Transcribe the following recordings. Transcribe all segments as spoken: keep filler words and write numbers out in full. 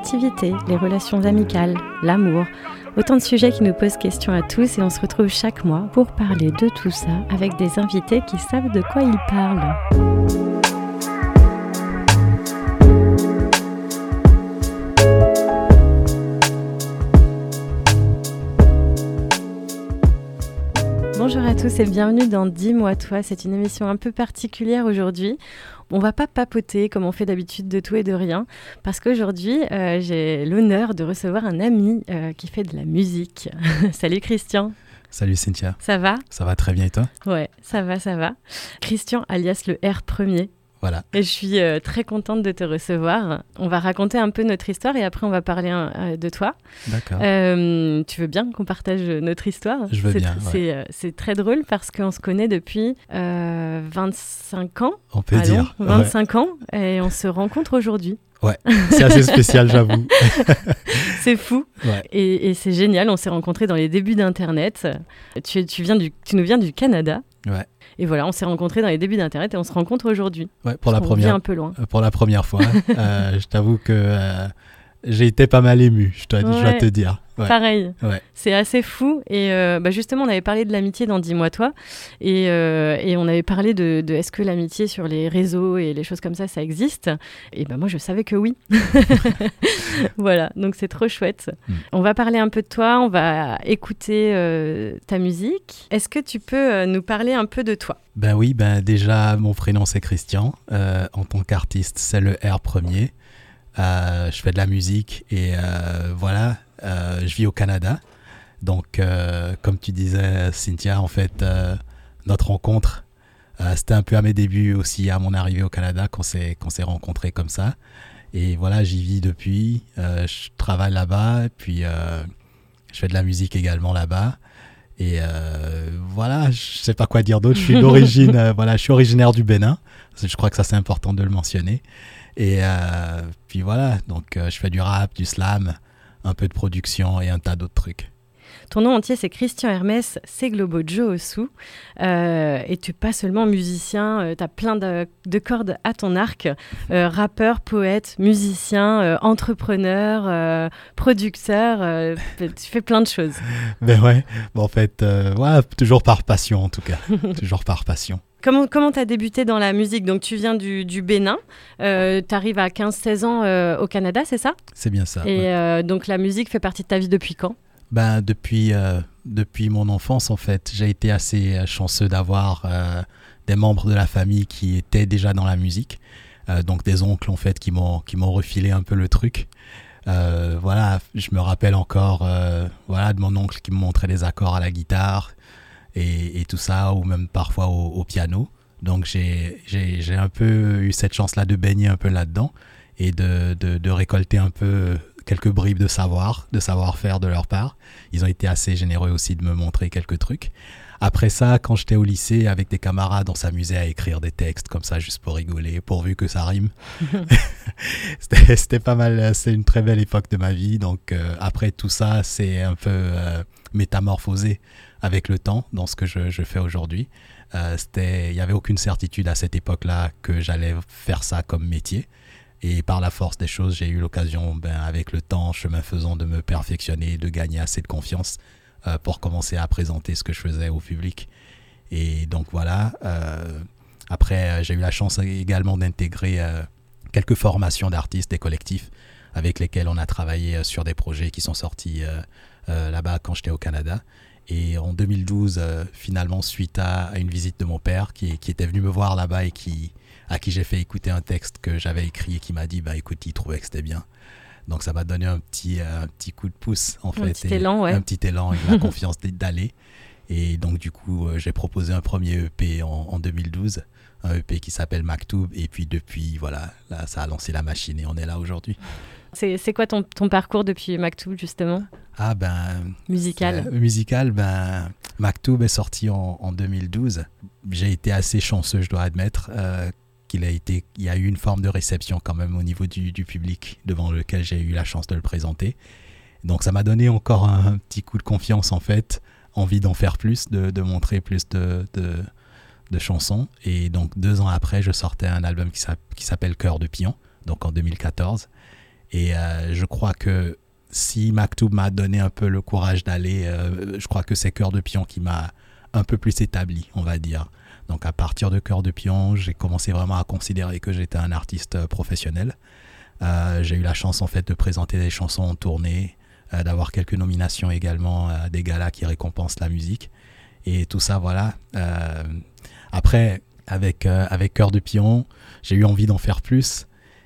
créativité, les relations amicales, l'amour, autant de sujets qui nous posent question à tous et on se retrouve chaque mois pour parler de tout ça avec des invités qui savent de quoi ils parlent. Bonjour à tous et bienvenue dans Dis-moi toi, c'est une émission un peu particulière aujourd'hui. On va pas papoter comme on fait d'habitude de tout et de rien, parce qu'aujourd'hui euh, j'ai l'honneur de recevoir un ami euh, qui fait de la musique. Salut Christian. Salut Cynthia. Ça va ? Ça va très bien et toi ? Ouais, ça va, ça va. Christian alias le R premier. Voilà. Et je suis euh, très contente de te recevoir. On va raconter un peu notre histoire et après on va parler euh, de toi. D'accord. Euh, tu veux bien qu'on partage notre histoire ? Je veux c'est, bien, c'est, ouais. euh, c'est très drôle parce qu'on se connaît depuis euh, vingt-cinq ans. On peut Allons, dire. vingt-cinq ouais. ans et on se rencontre aujourd'hui. Ouais, c'est assez spécial, j'avoue. C'est fou. Ouais. Et, et c'est génial. On s'est rencontrés dans les débuts d'Internet. Tu, tu, viens du, tu nous viens du Canada. Ouais. Et voilà, on s'est rencontrés dans les débuts d'Internet et on se rencontre aujourd'hui. Ouais, pour la on première. vient un peu loin. Pour la première fois. euh, je t'avoue que euh, j'ai été pas mal ému, je dois, ouais. je dois te dire. Ouais. Pareil. Ouais. C'est assez fou. Et euh, bah justement, on avait parlé de l'amitié dans Dis-moi toi. Et, euh, et on avait parlé de, de est-ce que l'amitié sur les réseaux et les choses comme ça, ça existe ? Et ben moi, je savais que oui. Voilà, donc c'est trop chouette. Mm. On va parler un peu de toi, on va écouter euh, ta musique. Est-ce que tu peux euh, nous parler un peu de toi ? Ben oui, ben déjà, mon prénom, c'est Christian. Euh, en tant qu'artiste, c'est le R premier. Euh, je fais de la musique et euh, voilà, euh, je vis au Canada. Donc, euh, comme tu disais, Cynthia, en fait, euh, notre rencontre, euh, c'était un peu à mes débuts aussi, à mon arrivée au Canada, qu'on s'est, qu'on s'est rencontrés comme ça. Et voilà, j'y vis depuis. Euh, je travaille là-bas, puis euh, je fais de la musique également là-bas. Et euh, voilà, je sais pas quoi dire d'autre. Je suis d'origine, euh, voilà, je suis originaire du Bénin. Je crois que ça c'est important de le mentionner. Et euh, puis voilà, donc euh, je fais du rap, du slam, un peu de production et un tas d'autres trucs. Ton nom entier, c'est Christian Hermès Seglobo Joosu. Euh, et tu n'es pas seulement musicien, euh, tu as plein de, de cordes à ton arc. Euh, rappeur, poète, musicien, euh, entrepreneur, euh, producteur, euh, tu fais plein de choses. Ben ouais, bon, en fait, euh, ouais, toujours par passion en tout cas, toujours par passion. Comment comment tu as débuté dans la musique ? Donc tu viens du, du Bénin, euh, tu arrives à quinze seize ans euh, au Canada, c'est ça ? C'est bien ça. Et ouais. euh, donc la musique fait partie de ta vie depuis quand ? Ben, depuis, euh, depuis mon enfance, en fait, j'ai été assez chanceux d'avoir euh, des membres de la famille qui étaient déjà dans la musique. Euh, donc des oncles, en fait, qui m'ont, qui m'ont refilé un peu le truc. Euh, voilà, je me rappelle encore euh, voilà, de mon oncle qui me montrait les accords à la guitare et, et tout ça, ou même parfois au, au piano. Donc j'ai, j'ai, j'ai un peu eu cette chance-là de baigner un peu là-dedans et de, de, de récolter un peu quelques bribes de savoir, de savoir-faire de leur part. Ils ont été assez généreux aussi de me montrer quelques trucs. Après ça, quand j'étais au lycée, avec des camarades, on s'amusait à écrire des textes comme ça, juste pour rigoler, pourvu que ça rime. c'était, c'était pas mal, c'est une très belle époque de ma vie. Donc euh, après tout ça, c'est un peu euh, métamorphosé avec le temps dans ce que je, je fais aujourd'hui. Euh, c'était, il n'y avait aucune certitude à cette époque-là que j'allais faire ça comme métier. Et par la force des choses, j'ai eu l'occasion, ben, avec le temps, chemin faisant, de me perfectionner, de gagner assez de confiance euh, pour commencer à présenter ce que je faisais au public. Et donc voilà, euh, après, j'ai eu la chance également d'intégrer euh, quelques formations d'artistes et collectifs avec lesquels on a travaillé sur des projets qui sont sortis euh, euh, là-bas quand j'étais au Canada. Et en deux mille douze, euh, finalement, suite à, à une visite de mon père qui, qui était venu me voir là-bas et qui... à qui j'ai fait écouter un texte que j'avais écrit et qui m'a dit bah écoute, il trouvait que c'était bien. Donc ça m'a donné un petit un petit coup de pouce en fait, un petit élan, ouais. un petit élan et la confiance d'aller. Et donc du coup euh, j'ai proposé un premier E P en, en deux mille douze, un E P qui s'appelle Maktoub, et puis depuis voilà, là ça a lancé la machine et on est là aujourd'hui. C'est c'est quoi ton ton parcours depuis Maktoub justement ? Ah ben musical. Euh, musical ben Maktoub est sorti en, en deux mille douze. J'ai été assez chanceux, je dois admettre. Euh, Il a, été, il y a eu une forme de réception quand même au niveau du, du public devant lequel j'ai eu la chance de le présenter. Donc ça m'a donné encore un, un petit coup de confiance en fait, envie d'en faire plus, de, de montrer plus de, de, de chansons. Et donc deux ans après, je sortais un album qui, qui s'appelle Cœur de Pion, donc en deux mille quatorze. Et euh, je crois que si Maktoum m'a donné un peu le courage d'aller, euh, je crois que c'est Cœur de Pion qui m'a un peu plus établi, on va dire. Donc à partir de Cœur de Pion, j'ai commencé vraiment à considérer que j'étais un artiste professionnel. Euh, j'ai eu la chance en fait de présenter des chansons en tournée, euh, d'avoir quelques nominations également à des galas qui récompensent la musique. Et tout ça, voilà. Euh, après, avec, euh, avec Cœur de Pion, j'ai eu envie d'en faire plus.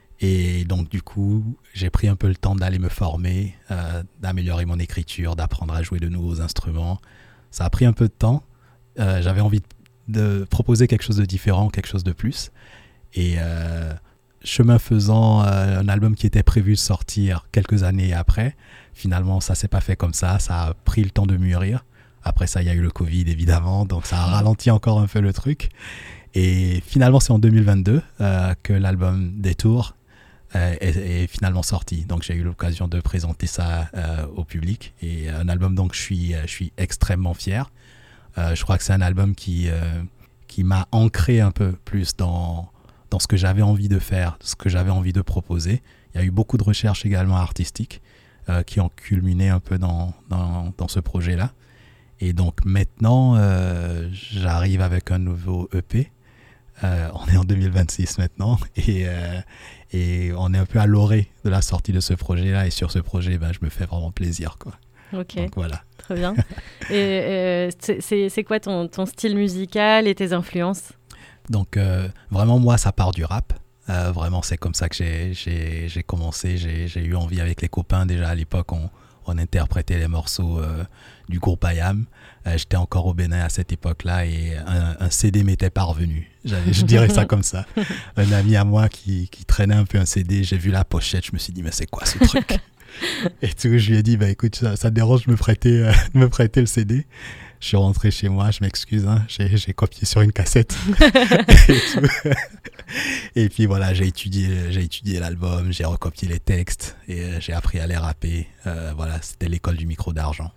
Et donc, du coup, j'ai pris un peu le temps d'aller me former, euh, d'améliorer mon écriture, d'apprendre à jouer de nouveaux instruments. Ça a pris un peu de temps. Euh, j'avais envie de, de proposer quelque chose de différent, quelque chose de plus. Et euh, chemin faisant, euh, un album qui était prévu de sortir quelques années après, finalement, ça ne s'est pas fait comme ça. Ça a pris le temps de mûrir. Après ça, il y a eu le Covid, évidemment. Donc, ça a ralenti encore un peu le truc. Et finalement, c'est en deux mille vingt-deux euh, que l'album Détour Est, est finalement sorti. Donc j'ai eu l'occasion de présenter ça euh, au public et un album donc je suis, je suis extrêmement fier. Euh, je crois que c'est un album qui, euh, qui m'a ancré un peu plus dans, dans ce que j'avais envie de faire, ce que j'avais envie de proposer. Il y a eu beaucoup de recherches également artistiques euh, qui ont culminé un peu dans, dans, dans ce projet-là. Et donc maintenant, euh, j'arrive avec un nouveau E P. Euh, on est en deux mille vingt-six maintenant et, euh, et on est un peu à l'orée de la sortie de ce projet-là. Et sur ce projet, ben, je me fais vraiment plaisir, quoi. Ok, donc, voilà. Très bien. Et euh, c'est, c'est, c'est quoi ton, ton style musical et tes influences ? Donc euh, vraiment, moi, ça part du rap. Euh, vraiment, c'est comme ça que j'ai, j'ai, j'ai commencé. J'ai, j'ai eu envie avec les copains. Déjà à l'époque, on, on interprétait les morceaux euh, du groupe I A M. Euh, j'étais encore au Bénin à cette époque-là et un, un C D m'était parvenu. J'avais, je dirais ça comme ça. Un ami à moi qui, qui traînait un peu un C D, j'ai vu la pochette, je me suis dit, mais c'est quoi ce truc ? Et tout, je lui ai dit, bah, écoute, ça, ça te dérange de me prêter, euh, de me prêter le C D ? Je suis rentré chez moi, je m'excuse, hein, j'ai, j'ai copié sur une cassette. et, tout. Et puis voilà, j'ai étudié, j'ai étudié l'album, j'ai recopié les textes et euh, j'ai appris à les rapper. Euh, voilà, c'était l'école du micro d'argent.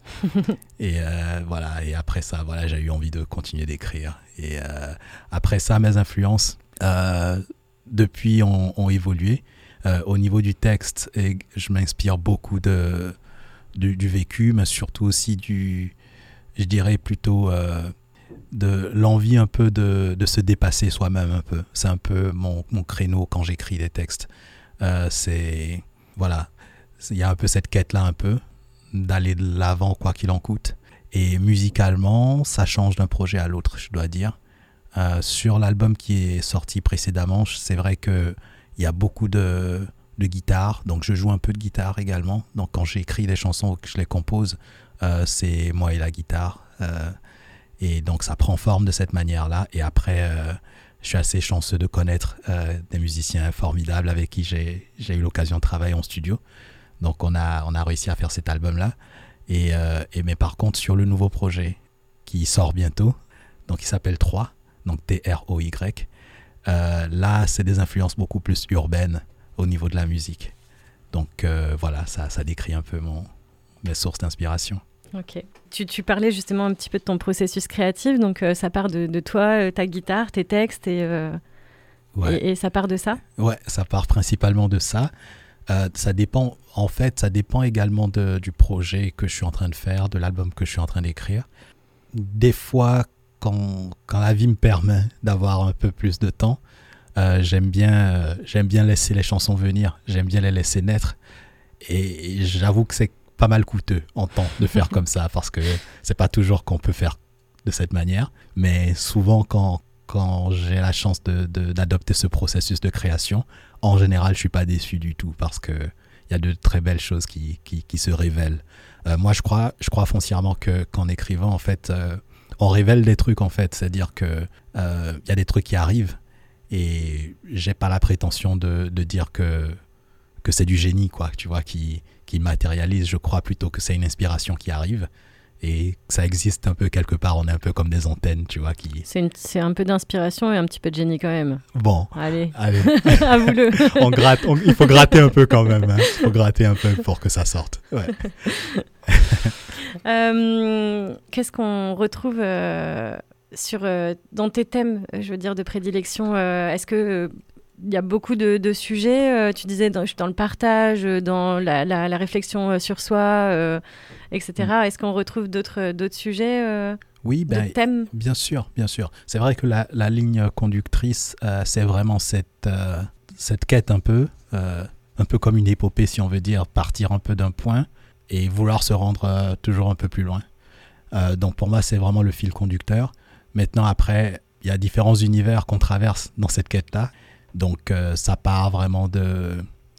et euh, voilà, et après ça, voilà, j'ai eu envie de continuer d'écrire. Et euh, après ça, mes influences, euh, depuis, ont, ont évolué. Euh, au niveau du texte, et je m'inspire beaucoup de, du, du vécu, mais surtout aussi du, je dirais plutôt euh, de l'envie un peu de, de se dépasser soi-même un peu. C'est un peu mon, mon créneau quand j'écris des textes. Euh, c'est, voilà, il y a un peu cette quête-là un peu, d'aller de l'avant quoi qu'il en coûte. Et musicalement, ça change d'un projet à l'autre, je dois dire. Euh, sur l'album qui est sorti précédemment, c'est vrai que il y a beaucoup de, de guitare, donc je joue un peu de guitare également. Donc quand j'écris des chansons ou que je les compose, euh, c'est moi et la guitare. Euh, et donc ça prend forme de cette manière-là. Et après, euh, je suis assez chanceux de connaître euh, des musiciens formidables avec qui j'ai, j'ai eu l'occasion de travailler en studio. Donc on a, on a réussi à faire cet album-là. Et, euh, et mais par contre, sur le nouveau projet qui sort bientôt, donc il s'appelle trois, donc T R O Y, Euh, là, c'est des influences beaucoup plus urbaines au niveau de la musique. Donc euh, voilà, ça, ça décrit un peu mon, mes sources d'inspiration. Ok. Tu, tu parlais justement un petit peu de ton processus créatif, donc euh, ça part de, de toi, euh, ta guitare, tes textes, et, euh, ouais. et, et ça part de ça ? Ouais, ça part principalement de ça. Euh, ça dépend, en fait, ça dépend également de, du projet que je suis en train de faire, de l'album que je suis en train d'écrire. Des fois, Quand, quand la vie me permet d'avoir un peu plus de temps, euh, j'aime bien, euh, j'aime bien laisser les chansons venir, j'aime bien les laisser naître. Et, et j'avoue que c'est pas mal coûteux en temps de faire comme ça, parce que c'est pas toujours qu'on peut faire de cette manière. Mais souvent, quand, quand j'ai la chance de, de, d'adopter ce processus de création, en général, je suis pas déçu du tout, parce que il y a de très belles choses qui, qui, qui se révèlent. Euh, moi, je crois, je crois foncièrement que, qu'en écrivant, en fait, euh, on révèle des trucs, en fait. C'est-à-dire qu'il euh, y a des trucs qui arrivent et j'ai pas la prétention de, de dire que, que c'est du génie, quoi, tu vois, qui, qui matérialise. Je crois plutôt que c'est une inspiration qui arrive et que ça existe un peu quelque part. On est un peu comme des antennes, tu vois. Qui... C'est, une, c'est un peu d'inspiration et un petit peu de génie quand même. Bon. Allez. Allez. Avoue-le. on gratte, on, il faut gratter un peu quand même. Hein. Il faut gratter un peu pour que ça sorte. Ouais. euh, qu'est-ce qu'on retrouve euh, sur, euh, dans tes thèmes, je veux dire, de prédilection euh, Est-ce que euh, il y a beaucoup de, de sujets, euh, tu disais, dans, dans le partage, dans la, la, la réflexion sur soi, euh, et cetera. Mmh. Est-ce qu'on retrouve d'autres, d'autres sujets euh, Oui, ben, d'autres thèmes ? Bien sûr, bien sûr. C'est vrai que la, la ligne conductrice, euh, c'est vraiment cette, euh, cette quête un peu, euh, un peu comme une épopée, si on veut dire, partir un peu d'un point et vouloir se rendre euh, toujours un peu plus loin. Euh, donc pour moi, c'est vraiment le fil conducteur. Maintenant, après, il y a différents univers qu'on traverse dans cette quête-là. Donc euh, ça part vraiment de,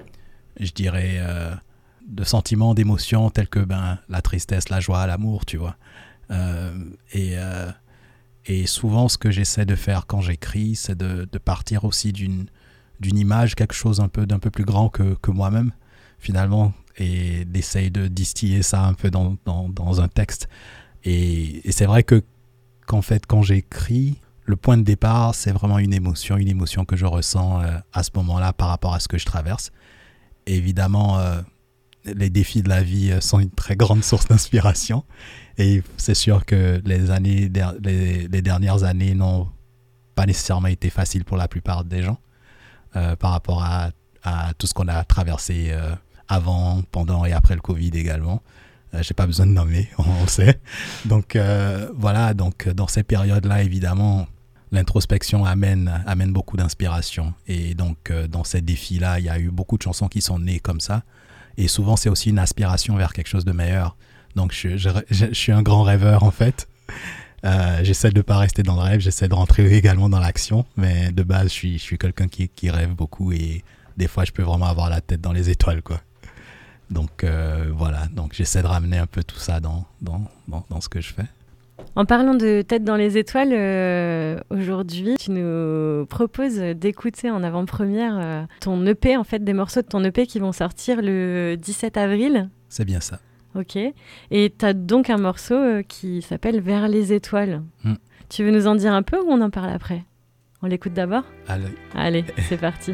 je dirais, euh, de sentiments, d'émotions tels que ben, la tristesse, la joie, l'amour, tu vois. Euh, et, euh, et souvent, ce que j'essaie de faire quand j'écris, c'est de, de partir aussi d'une, d'une image, quelque chose un peu, d'un peu plus grand que, que moi-même, finalement, et d'essayer de distiller ça un peu dans, dans, dans un texte. Et, et c'est vrai que qu'en fait, quand j'écris, le point de départ, c'est vraiment une émotion, une émotion que je ressens euh, à ce moment-là par rapport à ce que je traverse. Et évidemment, euh, les défis de la vie euh, sont une très grande source d'inspiration. Et c'est sûr que les, années, der- les, les dernières années n'ont pas nécessairement été faciles pour la plupart des gens euh, par rapport à, à tout ce qu'on a traversé euh, avant, pendant et après le Covid également. Euh, j'ai pas besoin de nommer, on, on le sait. Donc euh, voilà, donc dans ces périodes-là, évidemment, l'introspection amène, amène beaucoup d'inspiration. Et donc euh, dans ces défis-là, il y a eu beaucoup de chansons qui sont nées comme ça. Et souvent, c'est aussi une aspiration vers quelque chose de meilleur. Donc je, je, je, je suis un grand rêveur en fait. Euh, j'essaie de ne pas rester dans le rêve, j'essaie de rentrer également dans l'action. Mais de base, je suis, je suis quelqu'un qui, qui rêve beaucoup et des fois, je peux vraiment avoir la tête dans les étoiles, quoi. Donc euh, voilà, donc j'essaie de ramener un peu tout ça dans, dans, dans, dans ce que je fais. En parlant de tête dans les étoiles, euh, aujourd'hui, tu nous proposes d'écouter en avant-première euh, ton E P, en fait, des morceaux de ton E P qui vont sortir le dix-sept avril. C'est bien ça. Ok. Et tu as donc un morceau euh, qui s'appelle Vers les étoiles. Mm. Tu veux nous en dire un peu ou on en parle après ? On l'écoute d'abord ? Allez. Allez, c'est parti.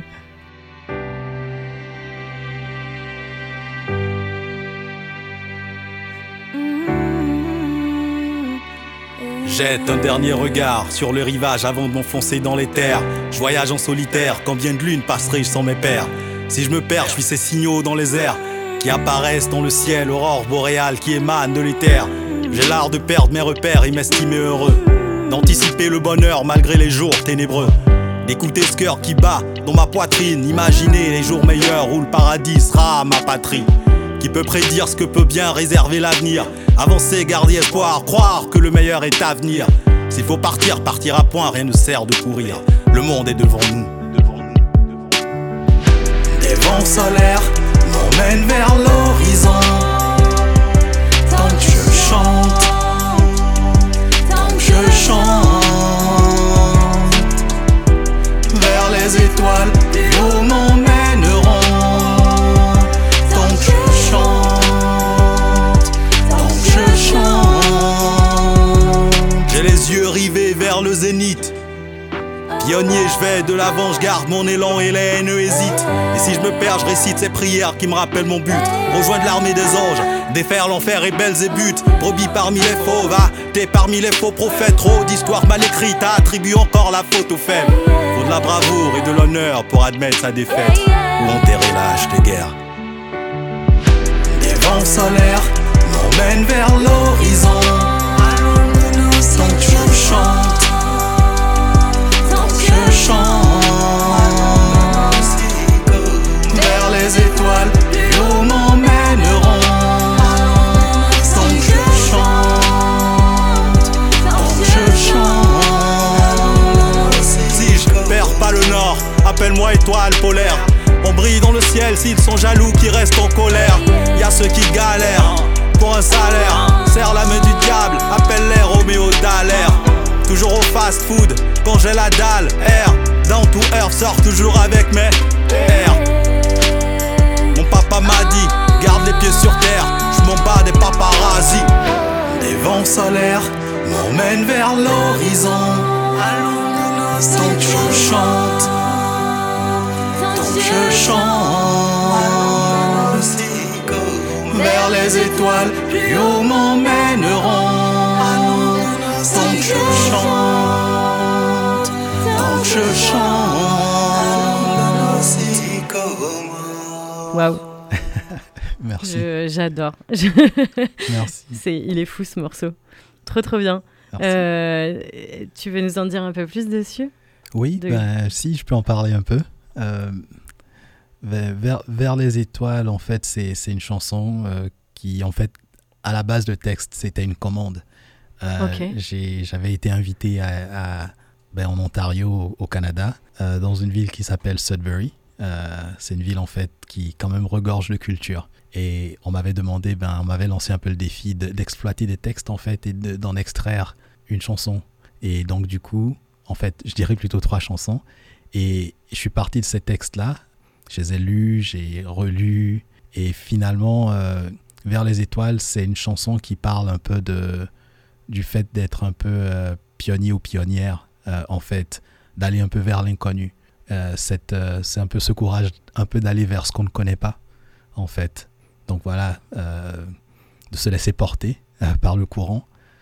Jette un dernier regard sur le rivage avant de m'enfoncer dans les terres. Je voyage en solitaire, combien de lunes passerai-je sans mes pères ? Si je me perds, je suis ces signaux dans les airs qui apparaissent dans le ciel, aurore boréale qui émane de l'éther. J'ai l'art de perdre mes repères et m'estimer heureux, d'anticiper le bonheur malgré les jours ténébreux, d'écouter ce cœur qui bat dans ma poitrine, imaginer les jours meilleurs où le paradis sera ma patrie. Qui peut prédire ce que peut bien réserver l'avenir, avancer, garder espoir, croire que le meilleur est à venir. S'il faut partir, partir à point, rien ne sert de courir. Le monde est devant nous. Des vents solaires m'emmènent vers l'horizon. Tant que je chante, tant que je chante, vers les étoiles, plus haut m'emmèneront. J'ai les yeux rivés vers le zénith. Pionnier, je vais de l'avant, je garde mon élan et les haineux hésitent. Et si je me perds, je récite ces prières qui me rappellent mon but. Rejoindre l'armée des anges, défaire l'enfer et Belzébuth. Brebis parmi les fauves, ah, t'es parmi les faux prophètes. Trop d'histoires mal écrites, attribue encore la faute aux faibles. Faut de la bravoure et de l'honneur pour admettre sa défaite ou enterrer l'âge des guerres. Des vents solaires m'emmènent vers l'horizon. Tant que je chante, tant que je chante, vers les étoiles, plus haut m'emmèneront. Tant que je chante, tant que je chante. Si je perds pas le nord, appelle-moi étoile polaire. On brille dans le ciel s'ils sont jaloux qui restent en colère. Y'a ceux qui galèrent pour un salaire, serre la main du diable, appelle-les Roméo Dallaire. Toujours au fast food, quand j'ai la dalle, air, down to earth, sors toujours avec mes airs. Mon papa m'a dit, garde les pieds sur terre, je m'en bats des paparazzis. Des vents solaires m'emmènent vers l'horizon. Tant que je chante, tant que je chante, vers les étoiles, plus haut m'emmèneront. Tant que je chante, tant que je chante. Waouh. Merci. Je, j'adore. Merci. C'est, il est fou ce morceau. Trop trop bien. Merci. Euh, tu veux nous en dire un peu plus dessus ? Oui, de... ben, si, je peux en parler un peu. Euh, vers, vers les étoiles, en fait, c'est, c'est une chanson euh, qui, en fait, à la base, le texte, c'était une commande. Euh, okay. j'ai, j'avais été invité à, à, ben, en Ontario, au, au Canada, euh, dans une ville qui s'appelle Sudbury. Euh, c'est une ville, en fait, qui quand même regorge de culture. Et on m'avait demandé, ben, on m'avait lancé un peu le défi de, d'exploiter des textes, en fait, et de, d'en extraire une chanson. Et donc, du coup, en fait, je dirais plutôt trois chansons. Et je suis parti de ces textes-là. Je les ai lus, j'ai relus. Et finalement, euh, Vers les étoiles, c'est une chanson qui parle un peu de, du fait d'être un peu euh, pionnier ou pionnière, euh, en fait, d'aller un peu vers l'inconnu. Euh, cette, euh, c'est un peu ce courage, un peu d'aller vers ce qu'on ne connaît pas, en fait. Donc voilà, euh, de se laisser porter euh, par le courant.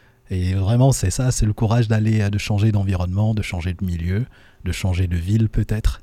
Et vraiment, c'est ça, c'est le courage d'aller, de changer d'environnement, de changer de milieu, de changer de ville peut-être,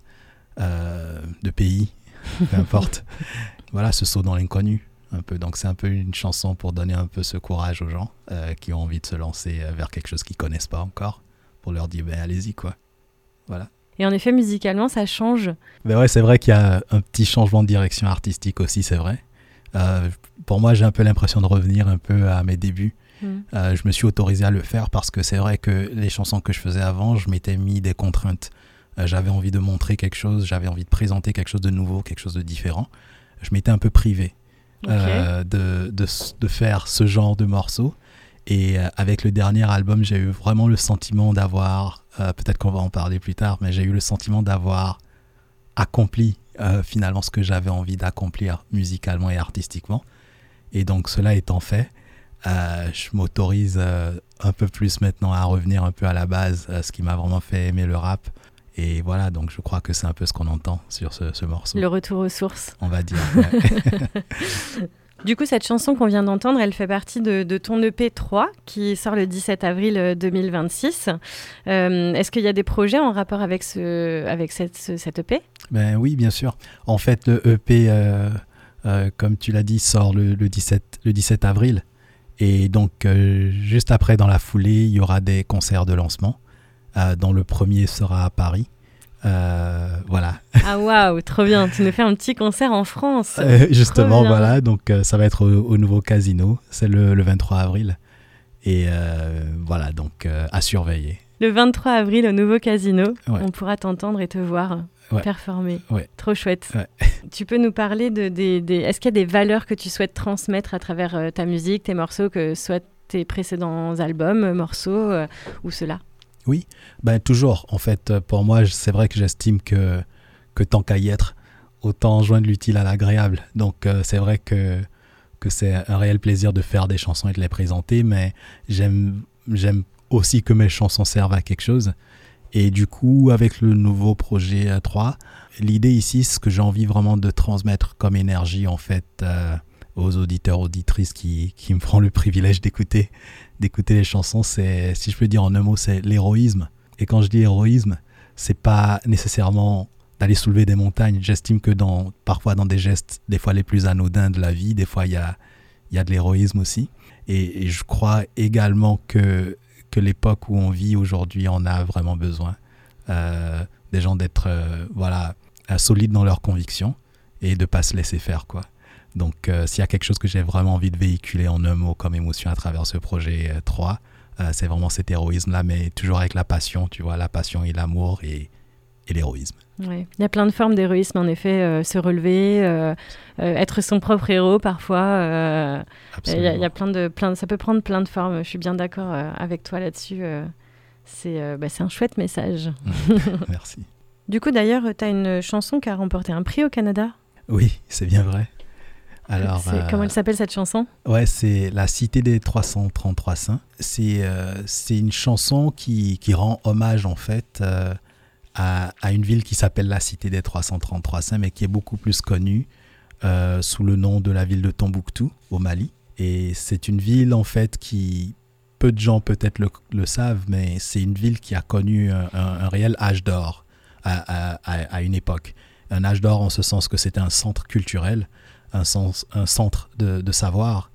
euh, de pays, peu importe. Voilà, ce saut dans l'inconnu, un peu. Donc c'est un peu une chanson pour donner un peu ce courage aux gens euh, qui ont envie de se lancer vers quelque chose qu'ils ne connaissent pas encore, pour leur dire, ben allez-y, quoi. Voilà. Et en effet, musicalement, ça change. Ben ouais, c'est vrai qu'il y a un petit changement de direction artistique aussi, c'est vrai. Euh, pour moi, j'ai un peu l'impression de revenir un peu à mes débuts. Mmh. Euh, je me suis autorisé à le faire parce que c'est vrai que les chansons que je faisais avant, je m'étais mis des contraintes. Euh, j'avais envie de montrer quelque chose, j'avais envie de présenter quelque chose de nouveau, quelque chose de différent. Je m'étais un peu privé okay. euh, de, de, de faire ce genre de morceaux. Et euh, avec le dernier album, j'ai eu vraiment le sentiment d'avoir, euh, peut-être qu'on va en parler plus tard, mais j'ai eu le sentiment d'avoir accompli euh, finalement ce que j'avais envie d'accomplir musicalement et artistiquement. Et donc cela étant fait, Euh, je m'autorise euh, un peu plus maintenant à revenir un peu à la base, euh, ce qui m'a vraiment fait aimer le rap. Et voilà, donc je crois que c'est un peu ce qu'on entend sur ce, ce morceau. Le retour aux sources. On va dire, ouais. Du coup, cette chanson qu'on vient d'entendre, elle fait partie de, de ton E P trois qui sort le dix-sept avril deux mille vingt-six. Euh, est-ce qu'il y a des projets en rapport avec, ce, avec cette, ce, cet E P ? Ben oui, bien sûr. En fait, le E P, euh, euh, comme tu l'as dit, sort le, le, dix-sept, le dix-sept avril. Et donc, euh, juste après, dans la foulée, il y aura des concerts de lancement, euh, dont le premier sera à Paris. Euh, voilà. Ah waouh, trop bien. Tu nous fais un petit concert en France. Euh, justement, voilà. Donc, euh, ça va être au, au nouveau Casino. C'est le, le vingt-trois avril. Et euh, voilà, donc euh, à surveiller. Le vingt-trois avril, au nouveau Casino, ouais. on pourra t'entendre et te voir ouais. performer. Ouais. Trop chouette. Ouais. Tu peux nous parler de des, des... Est-ce qu'il y a des valeurs que tu souhaites transmettre à travers euh, ta musique, tes morceaux, que soit tes précédents albums, morceaux euh, ou ceux-là ? Oui, ben, toujours. En fait, pour moi, c'est vrai que j'estime que, que tant qu'à y être, autant joindre l'utile à l'agréable. Donc, euh, c'est vrai que, que c'est un réel plaisir de faire des chansons et de les présenter, mais j'aime, j'aime aussi que mes chansons servent à quelque chose. Et du coup, avec le nouveau projet trois, l'idée ici, ce que j'ai envie vraiment de transmettre comme énergie, en fait, euh, aux auditeurs, auditrices qui, qui me feront le privilège d'écouter, d'écouter les chansons, c'est, si je peux dire en un mot, c'est l'héroïsme. Et quand je dis héroïsme, c'est pas nécessairement d'aller soulever des montagnes. J'estime que dans, parfois dans des gestes, des fois les plus anodins de la vie, des fois il y a, il y a de l'héroïsme aussi. Et, et je crois également que, que l'époque où on vit aujourd'hui en a vraiment besoin. Euh, des gens d'être euh, voilà, solides dans leurs convictions et de ne pas se laisser faire, quoi. Donc, euh, s'il y a quelque chose que j'ai vraiment envie de véhiculer en un mot comme émotion à travers ce projet euh, trois, euh, c'est vraiment cet héroïsme-là, mais toujours avec la passion, tu vois, la passion et l'amour et, et l'héroïsme. Ouais. Il y a plein de formes d'héroïsme, en effet, euh, se relever, euh, euh, être son propre héros parfois. Euh, il y a, il y a plein de, plein de, ça peut prendre plein de formes, je suis bien d'accord euh, avec toi là-dessus. Euh, c'est, euh, bah, c'est un chouette message. Merci. Du coup, d'ailleurs, tu as une chanson qui a remporté un prix au Canada ? Oui, c'est bien vrai. Alors, c'est, euh, comment elle s'appelle cette chanson ? Ouais, c'est La Cité des trois cent trente-trois Saints. C'est, euh, c'est une chanson qui, qui rend hommage en fait euh, à, à une ville qui s'appelle la Cité des trois cent trente-trois Saints, mais qui est beaucoup plus connue euh, sous le nom de la ville de Tombouctou, au Mali. Et c'est une ville en fait qui, peu de gens peut-être le, le savent, mais c'est une ville qui a connu un, un, un réel âge d'or à, à, à, à une époque. un âge d'or en ce sens que c'était un centre culturel, un, sens, un centre de, de savoir.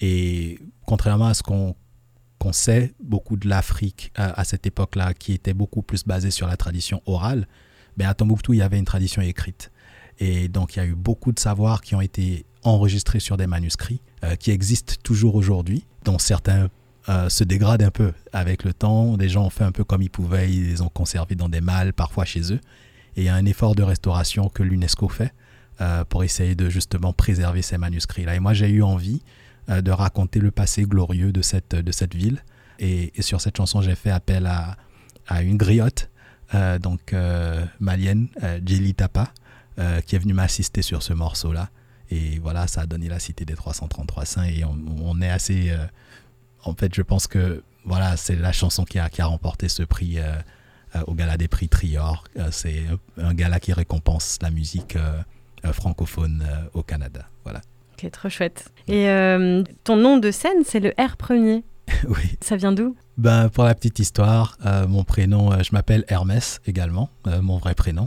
Et contrairement à ce qu'on, qu'on sait, beaucoup de l'Afrique à, à cette époque-là, qui était beaucoup plus basée sur la tradition orale, ben à Tombouctou, il y avait une tradition écrite. Et donc, il y a eu beaucoup de savoirs qui ont été enregistrés sur des manuscrits, euh, qui existent toujours aujourd'hui, dont certains euh, se dégradent un peu avec le temps. Des gens ont fait un peu comme ils pouvaient, ils les ont conservés dans des malles, parfois chez eux. Et il y a un effort de restauration que l'UNESCO fait euh, pour essayer de justement préserver ces manuscrits-là. Et moi, j'ai eu envie euh, de raconter le passé glorieux de cette, de cette ville. Et, et sur cette chanson, j'ai fait appel à, à une griotte, euh, donc euh, malienne, euh, Djeli Tapa, euh, qui est venue m'assister sur ce morceau-là. Et voilà, ça a donné la Cité des trois cent trente-trois Saints. Et on, on est assez... Euh, en fait, je pense que voilà, c'est la chanson qui a, qui a remporté ce prix euh, euh, au Gala des prix Trior. Euh, c'est un gala qui récompense la musique euh, euh, francophone euh, au Canada. Voilà. Ok, trop chouette. Et euh, ton nom de scène, c'est le R premier. Oui. Ça vient d'où ? Ben, pour la petite histoire, euh, mon prénom, euh, je m'appelle Hermès également, euh, mon vrai prénom.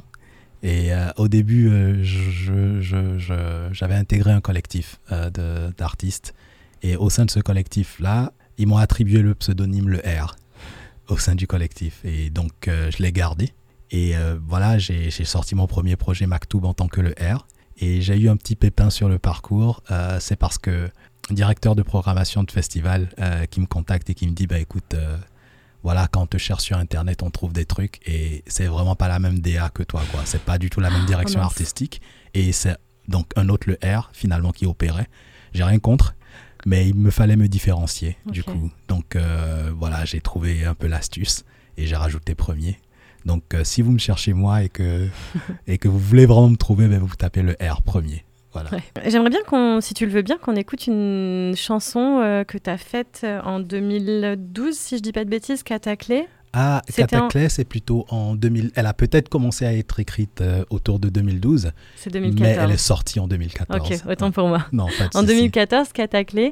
Et euh, au début, euh, je, je, je, j'avais intégré un collectif euh, de, d'artistes. Et au sein de ce collectif-là, ils m'ont attribué le pseudonyme Le R au sein du collectif. Et donc, euh, je l'ai gardé. Et euh, voilà, j'ai, j'ai sorti mon premier projet Maktoub en tant que Le R. Et j'ai eu un petit pépin sur le parcours. Euh, c'est parce que un directeur de programmation de festival euh, qui me contacte et qui me dit bah, « Écoute... Euh, Voilà, quand on te cherche sur Internet, on trouve des trucs et c'est vraiment pas la même D A que toi, quoi. C'est pas du tout la même direction oh artistique. Et c'est donc un autre, le R, finalement, qui opérait. J'ai rien contre, mais il me fallait me différencier, okay. du coup. Donc, euh, voilà, j'ai trouvé un peu l'astuce et j'ai rajouté premier. Donc, euh, si vous me cherchez moi et que, et que vous voulez vraiment me trouver, ben, vous tapez le R premier. Voilà. Ouais. J'aimerais bien, qu'on, si tu le veux bien, qu'on écoute une chanson euh, que tu as faite en deux mille douze, si je ne dis pas de bêtises, Cataclé. Ah, Cataclé, en... c'est plutôt en deux mille... Elle a peut-être commencé à être écrite euh, autour de deux mille douze. C'est deux mille quatorze. Mais elle est sortie en deux mille quatorze. Ok, autant pour moi. Non, pas de en souci. deux mille quatorze, Cataclé.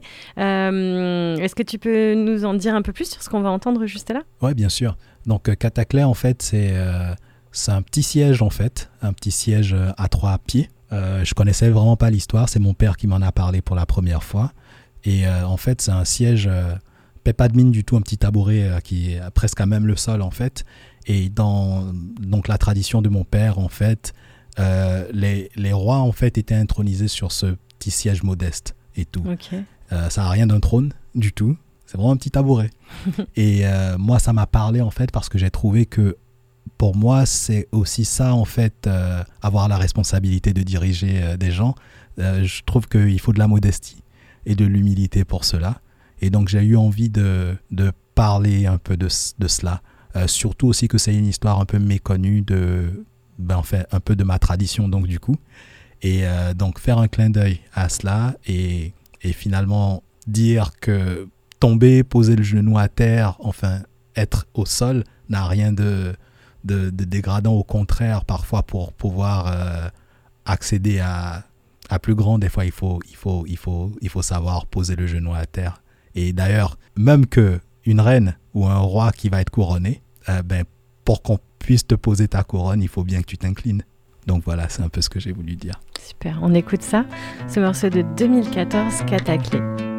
Euh, est-ce que tu peux nous en dire un peu plus sur ce qu'on va entendre juste là ? Oui, bien sûr. Donc, euh, Cataclé, en fait, c'est, euh, c'est un petit siège, en fait. Un petit siège euh, à trois pieds. Euh, je connaissais vraiment pas l'histoire, c'est mon père qui m'en a parlé pour la première fois. Et euh, en fait, c'est un siège, euh, pas de mine du tout, un petit tabouret euh, qui est presque à même le sol en fait. Et dans donc la tradition de mon père, en fait, euh, les, les rois en fait étaient intronisés sur ce petit siège modeste et tout. Okay. Euh, ça n'a rien d'un trône du tout, c'est vraiment un petit tabouret. Et euh, moi, ça m'a parlé en fait parce que j'ai trouvé que pour moi, c'est aussi ça, en fait, euh, avoir la responsabilité de diriger euh, des gens. Euh, je trouve qu'il faut de la modestie et de l'humilité pour cela. Et donc, j'ai eu envie de, de parler un peu de, de cela. Euh, surtout aussi que c'est une histoire un peu méconnue de, ben, en fait, un peu de ma tradition, donc, du coup. Et euh, donc, faire un clin d'œil à cela et, et finalement dire que tomber, poser le genou à terre, enfin, être au sol, n'a rien de... De, de dégradant, au contraire, parfois pour pouvoir euh, accéder à, à plus grand, des fois il faut, il, faut, il, faut, il faut savoir poser le genou à terre. Et d'ailleurs, même qu'une reine ou un roi qui va être couronné, euh, ben, pour qu'on puisse te poser ta couronne, il faut bien que tu t'inclines. Donc voilà, c'est un peu ce que j'ai voulu dire. Super, on écoute ça, ce morceau de deux mille quatorze, Cataclé.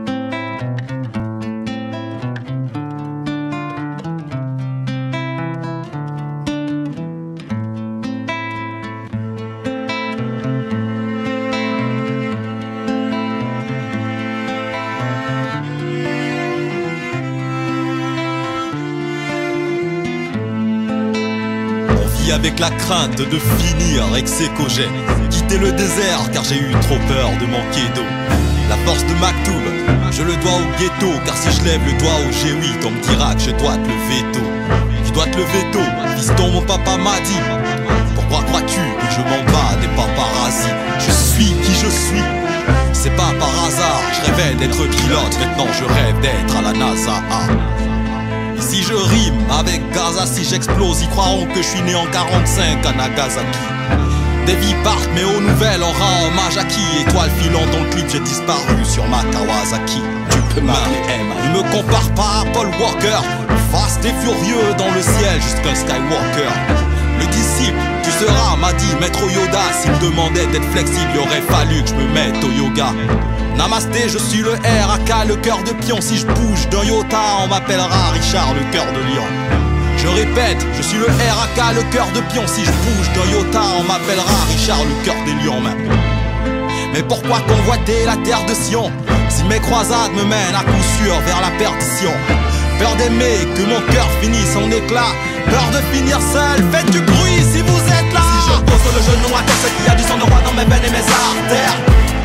Avec la crainte de finir exécogène, quitter le désert car j'ai eu trop peur de manquer d'eau. La force de Maktoub, je le dois au ghetto, car si je lève le doigt au G huit, on me dira que je dois te lever tôt. Tu dois te lever tôt, fiston, mon papa m'a dit. Pourquoi crois-tu que je m'en bats des paparazzis? Je suis qui je suis, c'est pas par hasard. Je rêvais d'être pilote, maintenant je rêve d'être à la NASA. Si je rime avec Gaza, si j'explose, ils croiront que je suis né en quarante-cinq à Nagasaki. Des vies partent, mais aux nouvelles, on rend hommage à qui? Étoile filante dans le clip, j'ai disparu sur ma Kawasaki. Tu peux m'appeler Emma. Ne me compare pas à Paul Walker, fast et furieux dans le ciel, juste qu'un Skywalker. Le disciple, tu Ra m'a dit maître Yoda, s'il me demandait d'être flexible, il aurait fallu que je me mette au yoga. Namasté, je suis le R A K, le cœur de pion. Si je bouge d'un iota, on m'appellera Richard, le cœur de lion. Je répète, je suis le R A K, le cœur de pion. Si je bouge d'un iota, on m'appellera Richard, le cœur des lions même. Mais pourquoi convoiter la terre de Sion, si mes croisades me mènent à coup sûr vers la perdition? Peur d'aimer, que mon cœur finisse en éclat. Peur de finir seul, faites du bruit si vous êtes là. Si je pose le genou à terre, c'est qu'il y a du sang de roi dans mes veines et mes artères.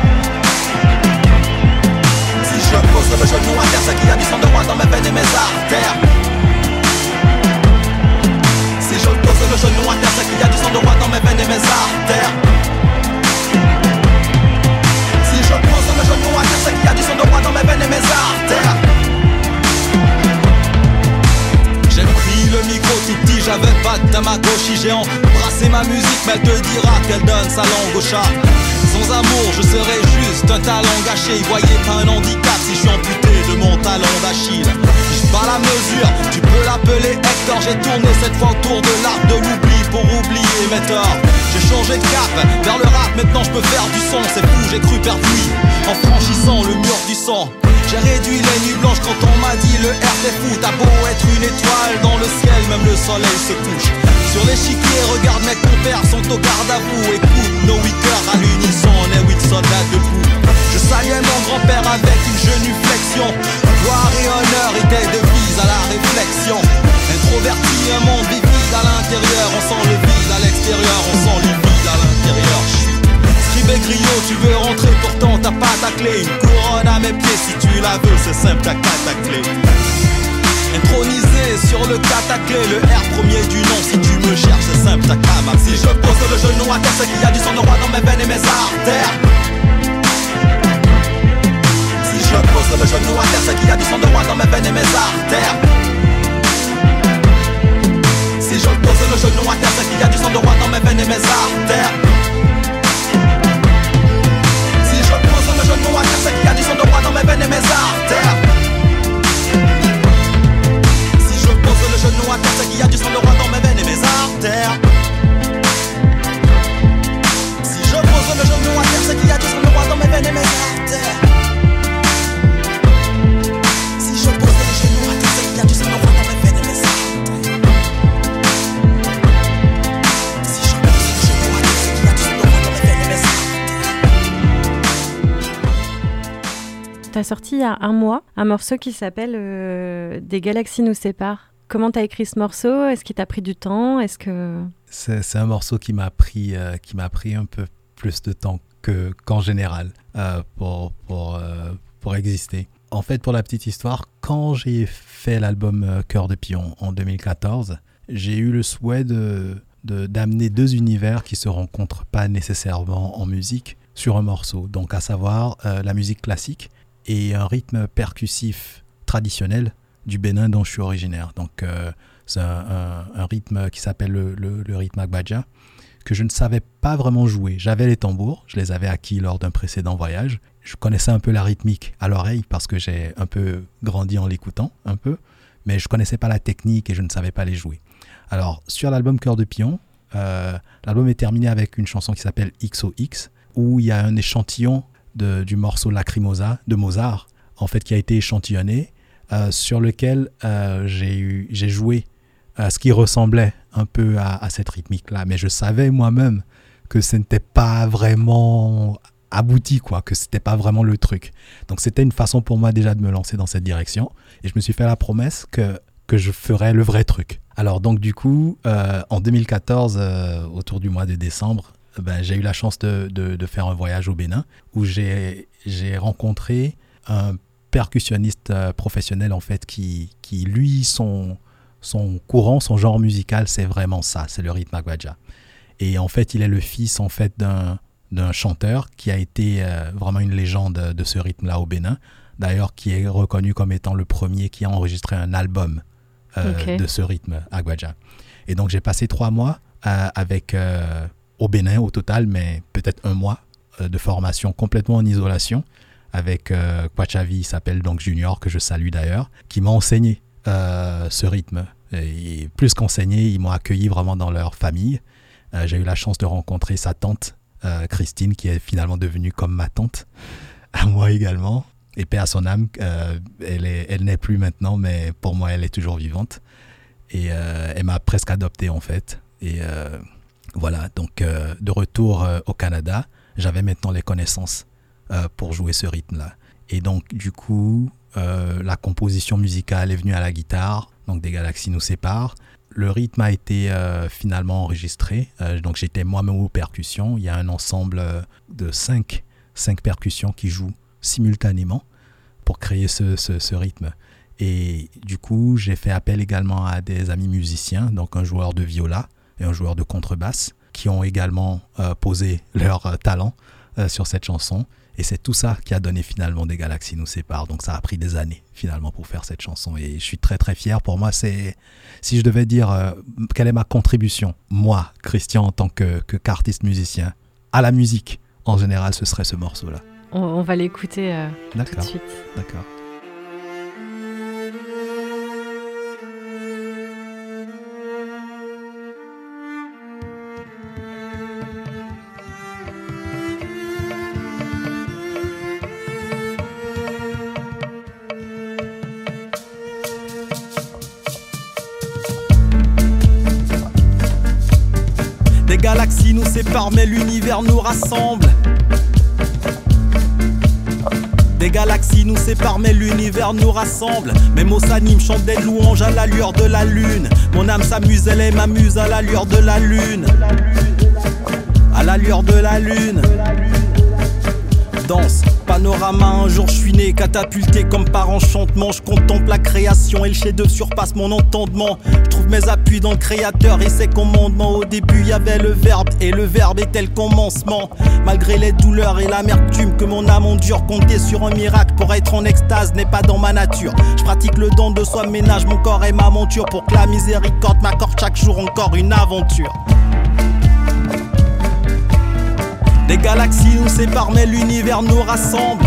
Si je pose le genou à terre, c'est qu'il y a du sang de roi dans mes veines et mes artères. Si je pose le genou à terre, c'est qu'il y a du sang de roi dans mes veines et mes artères. Si je pose le genou à terre, c'est qu'il y a du sang de roi dans mes veines et mes artères. J'ai pris le micro tout petit, j'avais pas de Tamagotchi géant. Brasser ma musique, mais elle te dira qu'elle donne sa langue au chat. Sans amour, je serais juste un talent gâché. Voyez pas un handicap si je suis amputé de mon talon d'Achille. Si je bats la mesure, tu peux l'appeler Hector. J'ai tourné cette fois autour de l'arc de l'oubli pour oublier mes torts. J'ai changé de cap vers le rap, maintenant je peux faire du son. C'est fou, j'ai cru perdre nuit en franchissant le mur du sang. J'ai réduit les nuits blanches quand on m'a dit le R t'es fou. T'as beau être une étoile dans le ciel, même le soleil se couche. Sur l'échiquier, regarde mes compères sont au garde à vous. Écoute nos huit cœurs à l'unisson, on est huit soldats debout. Je saluais mon grand-père avec une genuflexion. Gloire et honneur étaient devises à la réflexion. Introverti, un monde vivide à l'intérieur. On sent le vide à l'extérieur, on sent le vide à l'intérieur. Scribe griot, tu veux rentrer, pourtant t'as pas ta clé. Une couronne à mes pieds, si tu la veux, c'est simple, t'as qu'à ta clé. Intronisé sur le cataclé, le R premier du nom. Si tu me cherches, c'est simple, t'as qu'à m'appeler. Si je pose le genou à terre, c'est qu'il y a du sang de roi dans mes veines et mes artères. Si je pose le genou à terre, c'est qu'il y a du sang de roi dans mes veines et mes artères. Si je pose le genou à terre, c'est qu'il y a du sang de roi dans mes veines et mes artères. Si je pose le genou à terre, c'est qu'il y a du sang de roi dans mes veines et mes artères. Pose le genou à terre, c'est qu'il y a du sang de roi dans mes veines et mes artères. Si je pose le genou à terre, c'est qu'il y a du sang de roi dans mes veines et mes artères. Si je pose le genou à terre, c'est qu'il y a du sang de roi dans mes veines et mes artères. Si je pose le genou à terre, c'est qu'il y a du sang de roi dans mes veines et mes artères. T'as sorti il y a un mois un morceau qui s'appelle euh, Des galaxies nous séparent. Comment t'as écrit ce morceau? Est-ce qu'il t'a pris du temps? Est-ce que... C'est, c'est un morceau qui m'a pris, euh, qui m'a pris un peu plus de temps que, qu'en général euh, pour, pour, euh, pour exister. En fait, pour la petite histoire, quand j'ai fait l'album euh, Cœur de Pion en deux mille quatorze, j'ai eu le souhait de, de, d'amener deux univers qui ne se rencontrent pas nécessairement en musique sur un morceau. Donc à savoir euh, la musique classique et un rythme percussif traditionnel du Bénin dont je suis originaire. Donc euh, c'est un, un, un rythme qui s'appelle le, le, le rythme Agbaja, que je ne savais pas vraiment jouer. J'avais les tambours, je les avais acquis lors d'un précédent voyage. Je connaissais un peu la rythmique à l'oreille parce que j'ai un peu grandi en l'écoutant, un peu, mais je ne connaissais pas la technique et je ne savais pas les jouer. Alors, sur l'album Cœur de Pion, euh, l'album est terminé avec une chanson qui s'appelle X O X, où il y a un échantillon de, du morceau Lacrimosa de Mozart, en fait, qui a été échantillonné, Euh, sur lequel euh, j'ai, eu, j'ai joué euh, ce qui ressemblait un peu à, à cette rythmique-là. Mais je savais moi-même que ce n'était pas vraiment abouti, quoi, que ce n'était pas vraiment le truc. Donc c'était une façon pour moi déjà de me lancer dans cette direction. Et je me suis fait la promesse que, que je ferais le vrai truc. Alors donc du coup, euh, en deux mille quatorze, euh, autour du mois de décembre, ben, j'ai eu la chance de, de, de faire un voyage au Bénin où j'ai, j'ai rencontré un percussionniste euh, professionnel en fait qui, qui lui son, son courant, son genre musical c'est vraiment ça, c'est le rythme Agbaja. Et en fait il est le fils en fait d'un, d'un chanteur qui a été euh, vraiment une légende de ce rythme là au Bénin, d'ailleurs qui est reconnu comme étant le premier qui a enregistré un album euh, okay. de ce rythme Agbaja. Et donc j'ai passé trois mois euh, avec euh, au Bénin au total, mais peut-être un mois euh, de formation complètement en isolation avec euh, Kwachavi, il s'appelle donc Junior, que je salue d'ailleurs, qui m'a enseigné euh, ce rythme. Et plus qu'enseigné, ils m'ont accueilli vraiment dans leur famille. Euh, j'ai eu la chance de rencontrer sa tante, euh, Christine, qui est finalement devenue comme ma tante, à moi également. Et paix à son âme, euh, elle, est, elle n'est plus maintenant, mais pour moi, elle est toujours vivante. Et euh, elle m'a presque adopté, en fait. Et euh, voilà, donc euh, de retour euh, au Canada, j'avais maintenant les connaissances euh, pour jouer ce rythme-là. Et donc, du coup, euh, la composition musicale est venue à la guitare, donc Des galaxies nous séparent. Le rythme a été euh, finalement enregistré, euh, donc j'étais moi-même aux percussions. Il y a un ensemble de cinq, cinq percussions qui jouent simultanément pour créer ce, ce, ce rythme. Et du coup, j'ai fait appel également à des amis musiciens, donc un joueur de viola et un joueur de contrebasse, qui ont également euh, posé leur euh, talent euh, sur cette chanson. Et c'est tout ça qui a donné finalement Des galaxies nous séparent. Donc ça a pris des années finalement pour faire cette chanson. Et je suis très très fier. Pour moi, c'est, si je devais dire euh, quelle est ma contribution, moi, Christian, en tant que, que qu'artiste musicien, à la musique, en général, ce serait ce morceau-là. On, on va l'écouter euh, tout de suite. D'accord. Des galaxies nous séparent mais l'univers nous rassemble. Des galaxies nous séparent mais l'univers nous rassemble. Mes mots s'animent, chantent des louanges à la lueur de la lune. Mon âme s'amuse, elle est m'amuse à la lueur de la lune. À la lueur de la lune. Danse, panorama, un jour je suis né, catapulté comme par enchantement. Je contemple la création et le chef-d'œuvre surpasse mon entendement. Je trouve mes appuis dans le créateur et ses commandements. Au début y avait le verbe et le verbe était le commencement. Malgré les douleurs et l'amertume que mon âme endure, compter sur un miracle pour être en extase n'est pas dans ma nature. Je pratique le don de soi, ménage mon corps et ma monture pour que la miséricorde m'accorde chaque jour encore une aventure. Des galaxies nous séparent mais l'univers nous rassemble.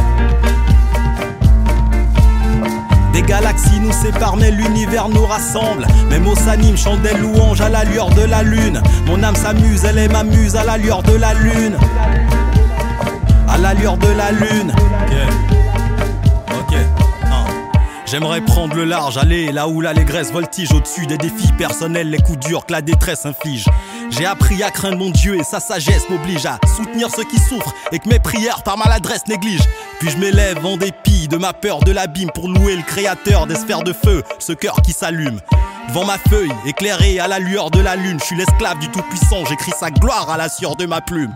Des galaxies nous séparent mais l'univers nous rassemble. Mes mots s'animent, chantent des louanges à la lueur de la lune. Mon âme s'amuse, elle est m'amuse à la lueur de la lune. À la lueur de la lune. Ok, ok, hein. J'aimerais prendre le large, aller là où l'allégresse voltige. Au-dessus des défis personnels, les coups durs que la détresse inflige. J'ai appris à craindre mon Dieu et sa sagesse m'oblige à soutenir ceux qui souffrent et que mes prières par maladresse négligent. Puis je m'élève en dépit de ma peur de l'abîme pour louer le créateur des sphères de feu, ce cœur qui s'allume. Devant ma feuille, éclairée à la lueur de la lune, je suis l'esclave du tout-puissant, j'écris sa gloire à la sueur de ma plume.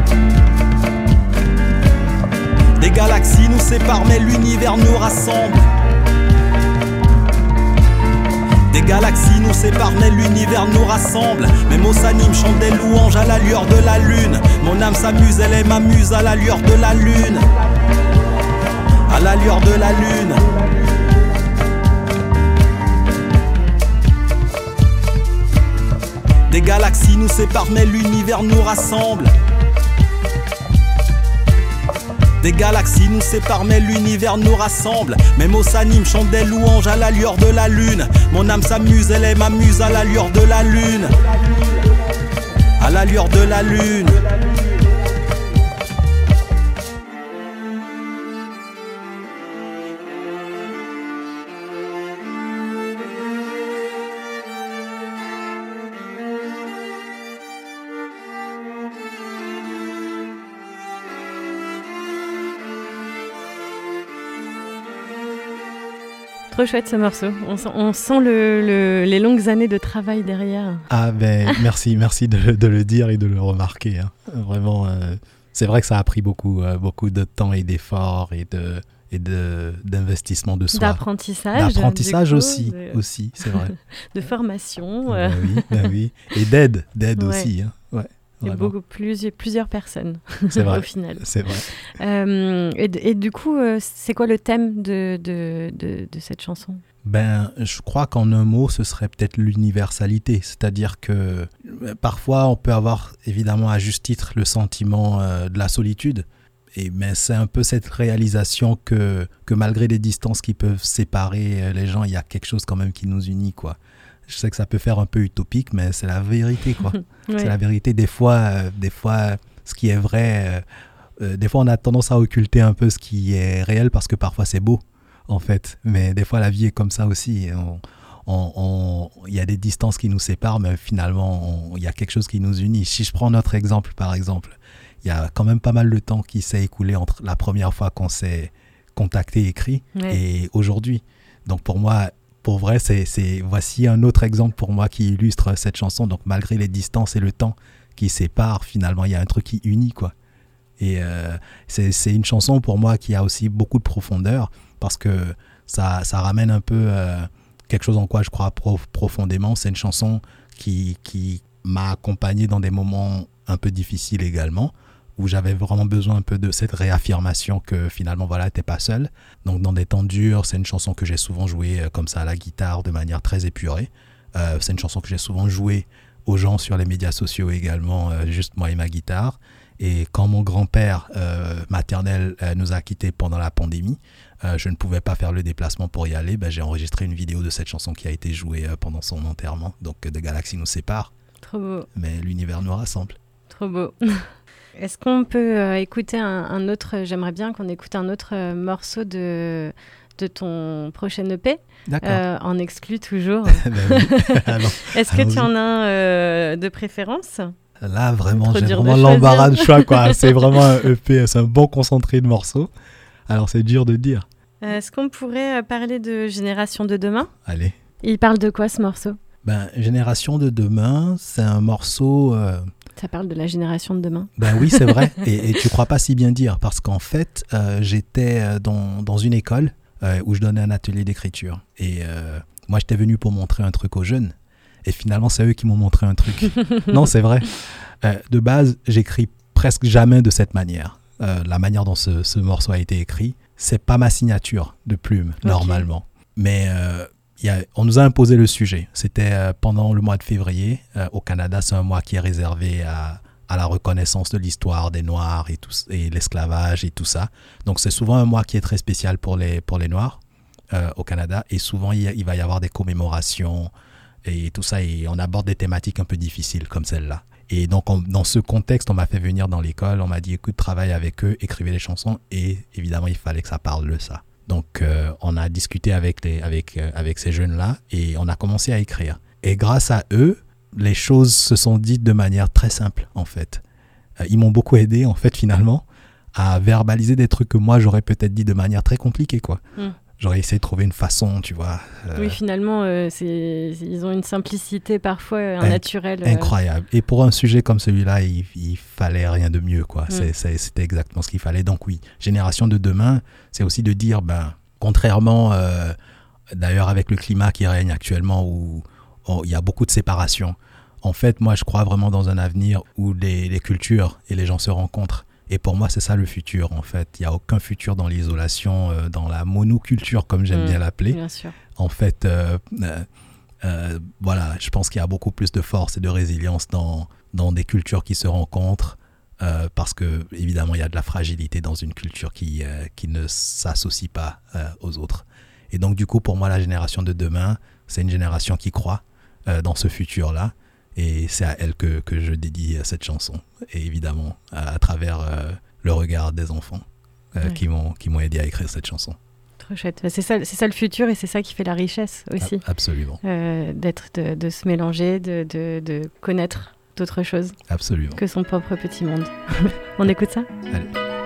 Des galaxies nous séparent mais l'univers nous rassemble. Des galaxies nous séparent mais l'univers nous rassemble. Mes mots s'animent, chantent des louanges à la lueur de la lune. Mon âme s'amuse, elle est m'amuse à la lueur de la lune. À la lueur de la lune. Des galaxies nous séparent mais l'univers nous rassemble. Des galaxies nous séparent mais l'univers nous rassemble. Mes mots s'animent, chantent des louanges à la lueur de la lune. Mon âme s'amuse, elle est m'amuse à la lueur de la lune. À la lueur de la lune. Trop chouette ce morceau. On sent, on sent le, le, les longues années de travail derrière. Ah ben merci, merci de, de le dire et de le remarquer. Hein. Vraiment, euh, c'est vrai que ça a pris beaucoup, euh, beaucoup de temps et d'efforts et de et de d'investissement de soi. D'apprentissage. D'apprentissage coup, aussi, de... aussi, c'est vrai. De formation. Ben oui, ben oui. Et d'aide, d'aide ouais. aussi. Hein. Ouais. Il y a beaucoup, plus, plusieurs personnes c'est vrai, au final. C'est vrai. Euh, et, et du coup, euh, c'est quoi le thème de, de, de, de cette chanson ? Ben, je crois qu'en un mot, ce serait peut-être l'universalité. C'est-à-dire que parfois, on peut avoir évidemment à juste titre le sentiment euh, de la solitude. Et, mais c'est un peu cette réalisation que, que malgré les distances qui peuvent séparer les gens, il y a quelque chose quand même qui nous unit, quoi. Je sais que ça peut faire un peu utopique, mais c'est la vérité, quoi. Ouais. C'est la vérité. Des fois, euh, des fois, ce qui est vrai, euh, euh, des fois, on a tendance à occulter un peu ce qui est réel parce que parfois, c'est beau, en fait. Mais des fois, la vie est comme ça aussi. On, on, on, il y a des distances qui nous séparent, mais finalement, on, il y a quelque chose qui nous unit. Si je prends notre exemple, par exemple, il y a quand même pas mal de temps qui s'est écoulé entre la première fois qu'on s'est contacté, écrit, ouais. et aujourd'hui. Donc, pour moi, pour vrai, c'est, c'est, voici un autre exemple pour moi qui illustre cette chanson. Donc, malgré les distances et le temps qui séparent, finalement, il y a un truc qui unit, quoi. Et euh, c'est, c'est une chanson pour moi qui a aussi beaucoup de profondeur parce que ça, ça ramène un peu euh, quelque chose en quoi je crois prof, profondément. C'est une chanson qui, qui m'a accompagné dans des moments un peu difficiles également, où j'avais vraiment besoin un peu de cette réaffirmation que finalement, voilà, t'es pas seul. Donc, dans des temps durs, c'est une chanson que j'ai souvent jouée euh, comme ça à la guitare de manière très épurée. Euh, c'est une chanson que j'ai souvent jouée aux gens sur les médias sociaux également, euh, juste moi et ma guitare. Et quand mon grand-père euh, maternel euh, nous a quittés pendant la pandémie, euh, je ne pouvais pas faire le déplacement pour y aller. Ben, j'ai enregistré une vidéo de cette chanson qui a été jouée euh, pendant son enterrement. Donc, euh, des galaxies nous séparent. Trop beau. Mais l'univers nous rassemble. Trop beau. Est-ce qu'on peut euh, écouter un, un autre... J'aimerais bien qu'on écoute un autre euh, morceau de, de ton prochain E P. D'accord. Euh, en exclu toujours. Ben oui. Alors, est-ce que tu en as un euh, de préférence ? Là, vraiment, Trop j'ai dur vraiment de l'embarras de choix, quoi. C'est vraiment un E P, c'est un bon concentré de morceaux. Alors, c'est dur de dire. Euh, est-ce qu'on pourrait parler de Génération de demain ? Allez. Il parle de quoi, ce morceau ? Ben, Génération de demain, c'est un morceau... Euh... Ça parle de la génération de demain. Ben oui, c'est vrai. et, et tu crois pas si bien dire, parce qu'en fait, euh, j'étais dans, dans une école euh, où je donnais un atelier d'écriture. Et euh, moi, j'étais venu pour montrer un truc aux jeunes. Et finalement, c'est eux qui m'ont montré un truc. Non, c'est vrai. Euh, de base, j'écris presque jamais de cette manière. Euh, la manière dont ce, ce morceau a été écrit, c'est pas ma signature de plume, okay. Normalement. Mais euh, y a, on nous a imposé le sujet. C'était euh, pendant le mois de février. Euh, au Canada, c'est un mois qui est réservé à, à la reconnaissance de l'histoire des Noirs et, tout, et l'esclavage et tout ça. Donc, c'est souvent un mois qui est très spécial pour les, pour les Noirs euh, au Canada. Et souvent, il, y a, il va y avoir des commémorations et tout ça, et on aborde des thématiques un peu difficiles comme celle-là. Et donc, on, dans ce contexte, on m'a fait venir dans l'école, on m'a dit, écoute, travaille avec eux, écrivez les chansons, et évidemment, il fallait que ça parle de ça. Donc, euh, on a discuté avec, les, avec, euh, avec ces jeunes-là, et on a commencé à écrire. Et grâce à eux, les choses se sont dites de manière très simple, en fait. Euh, ils m'ont beaucoup aidé, en fait, finalement, à verbaliser des trucs que moi, j'aurais peut-être dit de manière très compliquée, quoi. Mm. J'aurais essayé de trouver une façon, tu vois. Euh... Oui, finalement, euh, c'est... ils ont une simplicité parfois, un Inc- naturel. Euh... Incroyable. Et pour un sujet comme celui-là, il, il fallait rien de mieux, quoi. Mm. C'est, c'est, c'était exactement ce qu'il fallait. Donc oui, Génération de demain, c'est aussi de dire, ben, contrairement, euh, d'ailleurs avec le climat qui règne actuellement, où il y a beaucoup de séparation, en fait, moi, je crois vraiment dans un avenir où les, les cultures et les gens se rencontrent. Et pour moi, c'est ça le futur, en fait. Il n'y a aucun futur dans l'isolation, euh, dans la monoculture, comme j'aime mmh, bien l'appeler. Bien sûr. En fait, euh, euh, euh, voilà, je pense qu'il y a beaucoup plus de force et de résilience dans, dans des cultures qui se rencontrent, euh, parce que, évidemment, il y a de la fragilité dans une culture qui, euh, qui ne s'associe pas euh, aux autres. Et donc, du coup, pour moi, la génération de demain, c'est une génération qui croit euh, dans ce futur-là. Et c'est à elle que, que je dédie cette chanson. Et évidemment, à, à travers euh, le regard des enfants euh, ouais. qui, m'ont, qui m'ont aidé à écrire cette chanson. Trop chouette. C'est ça, c'est ça le futur et c'est ça qui fait la richesse aussi. A- absolument. Euh, d'être, de, de se mélanger, de, de, de connaître d'autres choses. Absolument. Que son propre petit monde. On écoute ça ? Allez.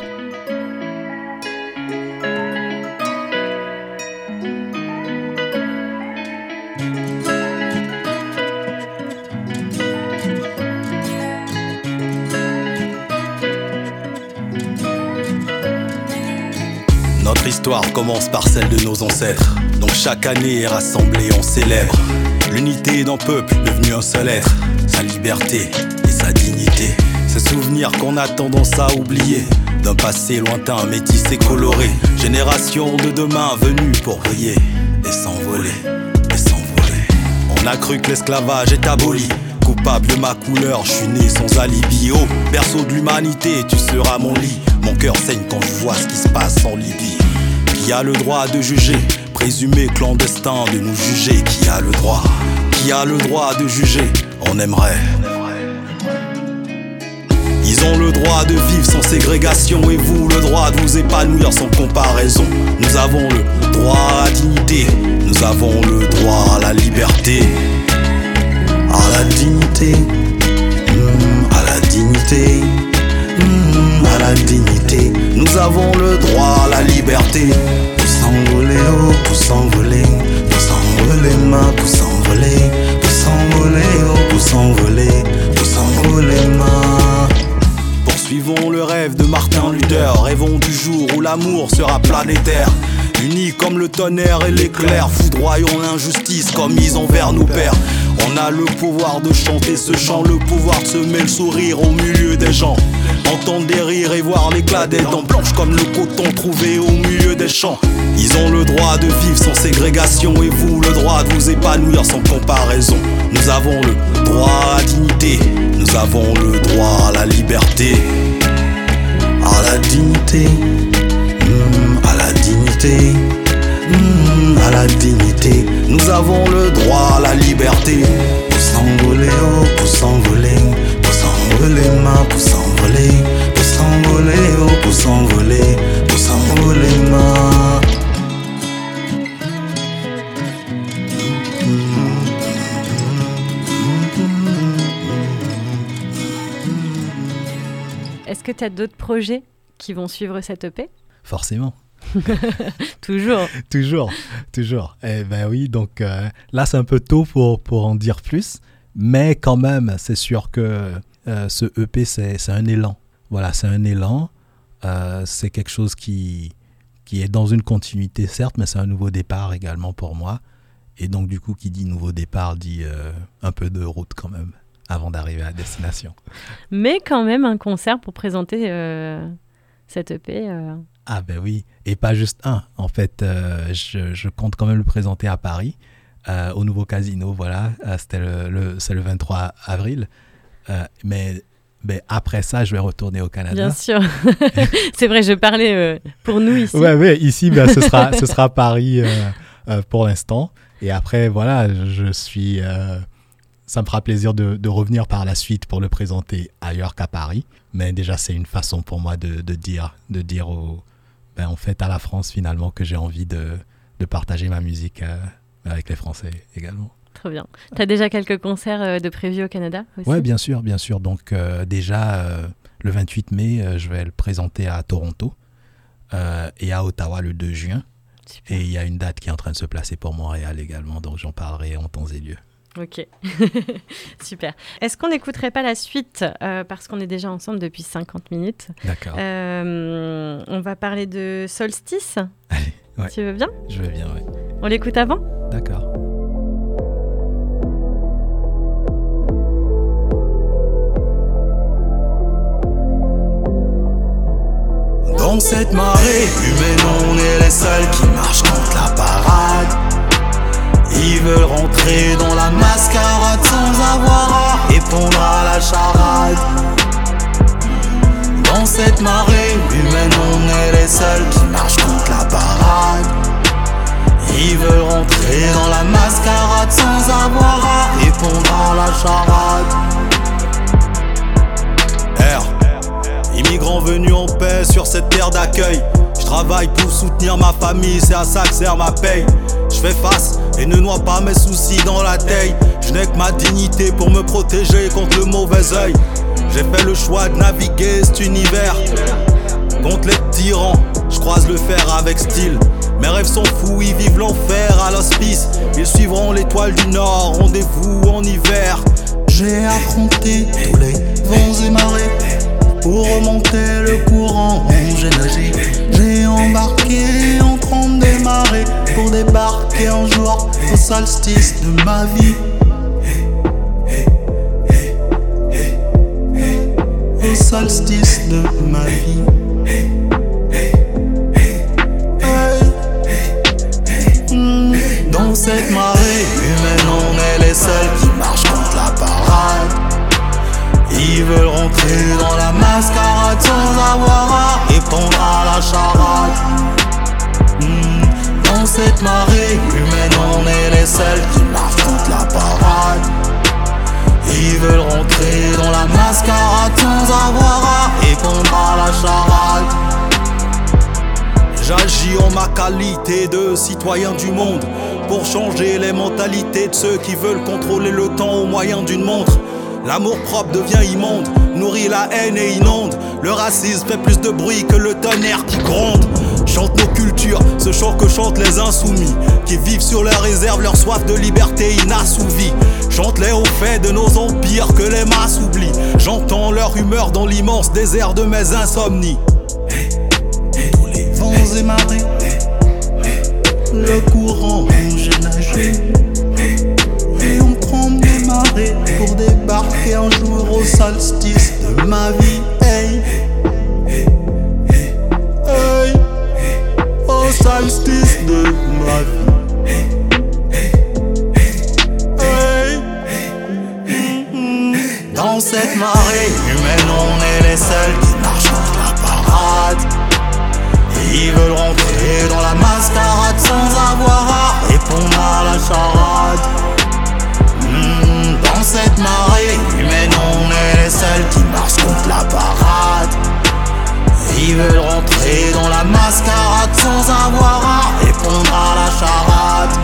Notre histoire commence par celle de nos ancêtres. Donc chaque année est rassemblée, on célèbre l'unité d'un peuple devenu un seul être, sa liberté et sa dignité. Ces souvenirs qu'on a tendance à oublier, d'un passé lointain, métissé, coloré. Génération de demain venue pour briller et s'envoler, et s'envoler. On a cru que l'esclavage est aboli. Coupable de ma couleur, je suis né sans alibi. Oh, berceau de l'humanité, tu seras mon lit. Mon cœur saigne quand je vois ce qui se passe en Libye. Qui a le droit de juger? Présumé clandestin de nous juger. Qui a le droit? Qui a le droit de juger? On aimerait. Ils ont le droit de vivre sans ségrégation et vous le droit de vous épanouir sans comparaison. Nous avons le droit à la dignité, nous avons le droit à la liberté. À la dignité, mmh, à la dignité, mmh, à la dignité. Nous avons le droit à la liberté. Pour s'envoler, oh, pour s'envoler, pour s'envoler, ma, pour s'envoler, pour s'envoler, oh, pour s'envoler, pour s'envoler, ma. Poursuivons le rêve de Martin Luther, rêvons du jour où l'amour sera planétaire. Unis comme le tonnerre et l'éclair, foudroyons l'injustice commise envers nos pères. On a le pouvoir de chanter ce chant, le pouvoir de semer le sourire au milieu des gens. Entendre des rires et voir l'éclat des dents blanches comme le coton trouvé au milieu des champs. Ils ont le droit de vivre sans ségrégation et vous le droit de vous épanouir sans comparaison. Nous avons le droit à la dignité, nous avons le droit à la liberté. À la dignité, mmh, à la dignité, mmh, à la dignité. Nous avons le droit à la liberté. Pour s'envoler, oh, pour s'envoler, pour s'envoler, ma, pour s'envoler, pour s'envoler, oh, pour s'envoler, pour s'envoler, ma. Est-ce que tu as d'autres projets qui vont suivre cette E P? Forcément. Toujours. toujours, toujours. Eh ben oui, donc euh, là c'est un peu tôt pour, pour en dire plus, mais quand même, c'est sûr que euh, ce E P c'est, c'est un élan. Voilà, c'est un élan. Euh, c'est quelque chose qui, qui est dans une continuité, certes, mais c'est un nouveau départ également pour moi. Et donc du coup, qui dit nouveau départ dit euh, un peu de route quand même, avant d'arriver à destination. Mais quand même un concert pour présenter euh, cette E P. Euh... Ah ben oui, et pas juste un. En fait, euh, je, je compte quand même le présenter à Paris, euh, au nouveau casino, voilà. Euh, c'était le, le, c'est le vingt-trois avril. Euh, mais, mais après ça, je vais retourner au Canada. Bien sûr. C'est vrai, je parlais euh, pour nous ici. Ouais, ouais, ici, ben, ce, sera, ce sera Paris euh, euh, pour l'instant. Et après, voilà, je suis... Euh, ça me fera plaisir de, de revenir par la suite pour le présenter ailleurs qu'à Paris. Mais déjà, c'est une façon pour moi de, de dire, de dire au, ben, en fait, à la France, finalement, que j'ai envie de, de partager ma musique euh, avec les Français également. Trop bien. Tu as déjà quelques concerts euh, de prévus au Canada aussi? Oui, bien sûr, bien sûr. Donc, euh, déjà, euh, le vingt-huit mai, euh, je vais le présenter à Toronto euh, et à Ottawa le deux juin. Super. Et il y a une date qui est en train de se placer pour Montréal également, donc j'en parlerai en temps et lieu. Ok, super. Est-ce qu'on n'écouterait pas la suite euh, parce qu'on est déjà ensemble depuis cinquante minutes? D'accord. Euh, on va parler de Solstice. Allez, ouais. Tu veux bien? Je veux bien, oui. On l'écoute avant? D'accord. Dans cette marée humaine, on est les seuls qui marchent contre la parade. Ils veulent rentrer dans la mascarade sans avoir à répondre à la charade. Dans cette marée humaine, on est les seuls qui marchent contre la parade. Ils veulent rentrer dans la mascarade sans avoir à répondre à la charade. R, immigrants venus en paix sur cette terre d'accueil. Je travaille pour soutenir ma famille, c'est à ça que sert ma paye. Je fais face et ne noie pas mes soucis dans la taille. Je n'ai que ma dignité pour me protéger contre le mauvais œil. J'ai fait le choix de naviguer cet univers contre les tyrans, je croise le fer avec style. Mes rêves sont fous, ils vivent l'enfer à l'hospice. Ils suivront l'étoile du Nord, rendez-vous en hiver. J'ai affronté tous les vents et marées pour remonter le courant, j'ai nagé. J'ai embarqué en trompe des marées pour débarquer un jour au solstice de ma vie. Au solstice de ma vie. Dans cette marée humaine, on est les seuls qui marchent contre la parade. Ils veulent rentrer dans la mascarade sans avoir à répondre à la charade. Mmh. Dans cette marée humaine, on est les seuls qui marchent contre la parade. Ils veulent rentrer dans la mascarade sans avoir à répondre à la charade. J'agis en ma qualité de citoyen du monde pour changer les mentalités de ceux qui veulent contrôler le temps au moyen d'une montre. L'amour propre devient immonde, nourrit la haine et inonde. Le racisme fait plus de bruit que le tonnerre qui gronde. Chante nos cultures, ce chant que chantent les insoumis, qui vivent sur leurs réserves, leur soif de liberté inassouvie. Chante les hauts faits de nos empires que les masses oublient. J'entends leur rumeur dans l'immense désert de mes insomnies. Tous les vents et marées, le courant où j'ai nagé, et on tremble des marées pour débarquer un jour au solstice de ma vie. Hey, hey, au solstice de ma vie. Hey, mm-hmm. Dans cette marée humaine, on est les seuls qui marchent contre la parade. Ils veulent rentrer dans la mascarade sans avoir à répondre à la charade. Mmh, dans cette marée humaine, on est les seuls qui marchent contre la parade. Ils veulent rentrer dans la mascarade sans avoir à répondre à la charade.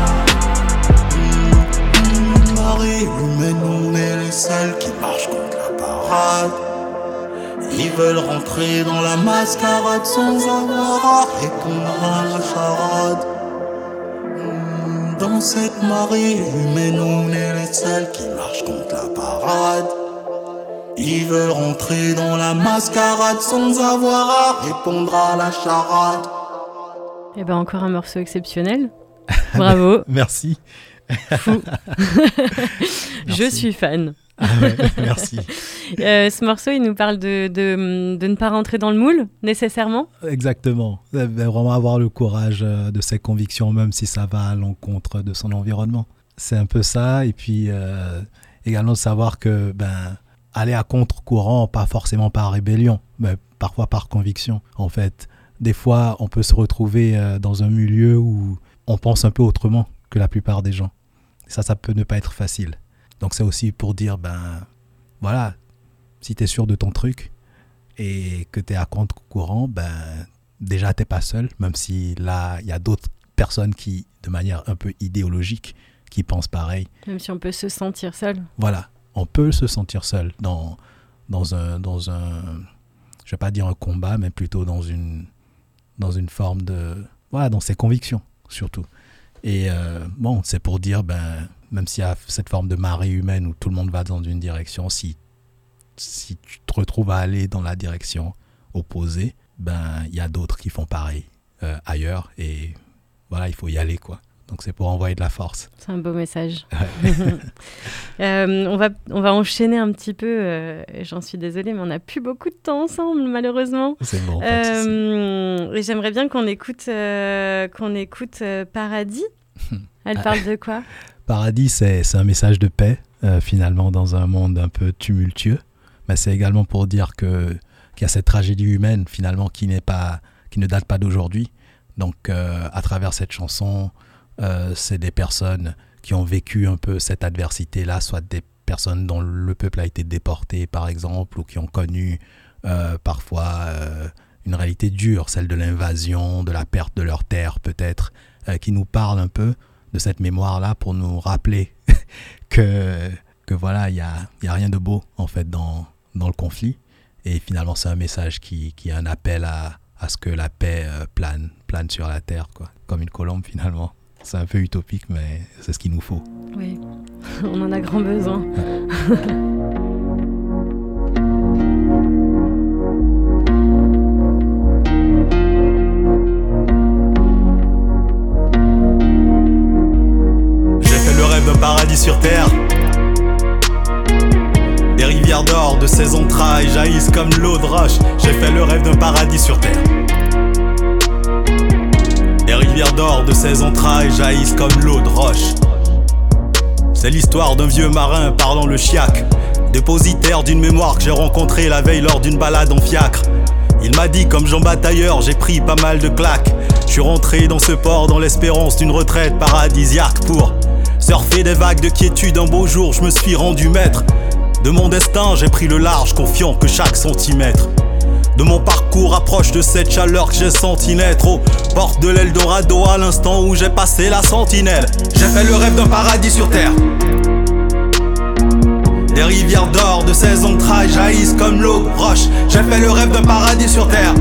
Mmh, marée humaine, on est les seuls qui marchent contre la parade. Ils veulent rentrer dans la mascarade sans avoir à répondre à la charade. Mmh, dans cette marée humaine, on est les seuls qui marchent contre la parade. Ils veulent rentrer dans la mascarade sans avoir à répondre à la charade. Eh ben encore un morceau exceptionnel. Bravo. Merci. Fou. Je suis fan. Ah ouais, merci. euh, ce morceau, il nous parle de, de, de ne pas rentrer dans le moule, nécessairement. Exactement. Vraiment avoir le courage de ses convictions, même si ça va à l'encontre de son environnement. C'est un peu ça. Et puis, euh, également de savoir que ben, aller à contre-courant, pas forcément par rébellion, mais parfois par conviction. En fait, des fois, on peut se retrouver dans un milieu où on pense un peu autrement que la plupart des gens. Ça, ça peut ne pas être facile. Donc c'est aussi pour dire, ben voilà, si tu es sûr de ton truc et que tu es à contre-courant, ben déjà tu n'es pas seul, même si là, il y a d'autres personnes qui, de manière un peu idéologique, qui pensent pareil. Même si on peut se sentir seul. Voilà, on peut se sentir seul dans, dans, un, dans un, je ne vais pas dire un combat, mais plutôt dans une, dans une forme de, voilà, dans ses convictions surtout. Et euh, bon, c'est pour dire, ben même s'il y a cette forme de marée humaine où tout le monde va dans une direction, si, si tu te retrouves à aller dans la direction opposée, ben il y a d'autres qui font pareil euh, ailleurs et voilà, il faut y aller quoi. Donc c'est pour envoyer de la force. C'est un beau message. Ouais. euh, on, va, on va enchaîner un petit peu, euh, j'en suis désolée, mais on n'a plus beaucoup de temps ensemble malheureusement. C'est bon, pas euh, et j'aimerais bien qu'on écoute, euh, qu'on écoute euh, Paradis. Elle parle de quoi ? Paradis, c'est, c'est un message de paix, euh, finalement, dans un monde un peu tumultueux. Mais c'est également pour dire que, qu'il y a cette tragédie humaine, finalement, qui, n'est pas, qui ne date pas d'aujourd'hui. Donc, euh, à travers cette chanson, euh, c'est des personnes qui ont vécu un peu cette adversité-là, soit des personnes dont le peuple a été déporté, par exemple, ou qui ont connu euh, parfois euh, une réalité dure, celle de l'invasion, de la perte de leur terre, peut-être, euh, qui nous parlent un peu de cette mémoire-là pour nous rappeler que, que voilà, il n'y a, y a rien de beau, en fait, dans, dans le conflit. Et finalement, c'est un message qui, qui est un appel à, à ce que la paix euh, plane, plane sur la terre, quoi, comme une colombe, finalement. C'est un peu utopique, mais c'est ce qu'il nous faut. Oui, on en a grand besoin. D'un paradis sur terre. Des rivières d'or de ses entrailles jaillissent comme l'eau de roche. J'ai fait le rêve d'un paradis sur terre. Des rivières d'or de ses entrailles jaillissent comme l'eau de roche. C'est l'histoire d'un vieux marin parlant le chiac, dépositaire d'une mémoire que j'ai rencontrée la veille lors d'une balade en fiacre. Il m'a dit comme Jean Batailleur, j'ai pris pas mal de claques. Je suis rentré dans ce port dans l'espérance d'une retraite paradisiaque pour surfer des vagues de quiétude. Un beau jour je me suis rendu maître De mon destin, j'ai pris le large, confiant que chaque centimètre de mon parcours approche de cette chaleur que j'ai senti naître. Aux portes de l'Eldorado à l'instant où j'ai passé la sentinelle. J'ai fait le rêve d'un paradis sur terre. Des rivières d'or de ces entrailles jaillissent comme l'eau de roche. J'ai fait le rêve d'un paradis sur terre.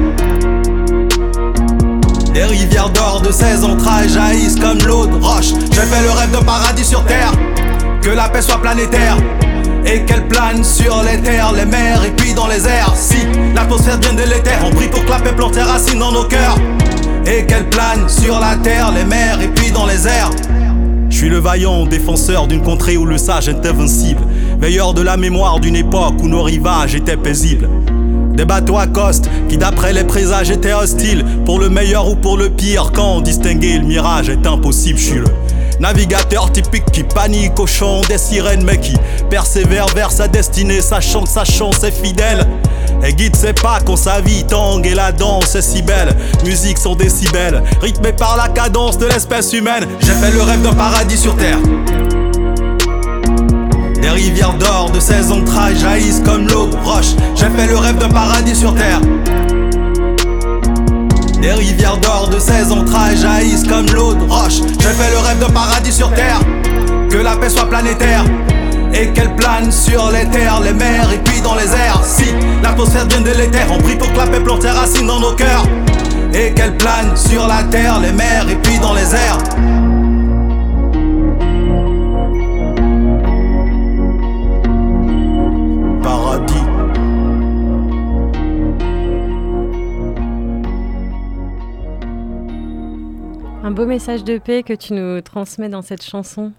Des rivières d'or de ces entrailles jaillissent comme l'eau de roche. J'ai fait le rêve d'un paradis sur terre. Que la paix soit planétaire et qu'elle plane sur les terres, les mers et puis dans les airs. Si l'atmosphère devient délétère, on prie pour que la paix plante ses racines dans nos cœurs et qu'elle plane sur la terre, les mers et puis dans les airs. Je suis le vaillant défenseur d'une contrée où le sage est invincible, veilleur de la mémoire d'une époque où nos rivages étaient paisibles. Des bateaux accostent qui d'après les présages étaient hostiles, pour le meilleur ou pour le pire, quand distinguer le mirage est impossible. Je suis le navigateur typique qui panique au chant des sirènes, mais qui persévère vers sa destinée, sachant que sa chance est fidèle et guide ses pas quand sa vie tangue et la danse est si belle. Musique sans décibels, rythmée par la cadence de l'espèce humaine. J'ai fait le rêve d'un paradis sur terre. Des rivières d'or de ces entrailles jaillissent comme l'eau de roche. J'ai fait le rêve d'un paradis sur terre. Des rivières d'or de ces entrailles jaillissent comme l'eau de roche. J'ai fait le rêve d'un paradis sur terre. Que la paix soit planétaire et qu'elle plane sur les terres, les mers et puis dans les airs. Si l'atmosphère devient délétère, on prie pour que la paix plante ses racines dans nos cœurs et qu'elle plane sur la terre, les mers et puis dans les airs. Paradis. Un beau message de paix que tu nous transmets dans cette chanson.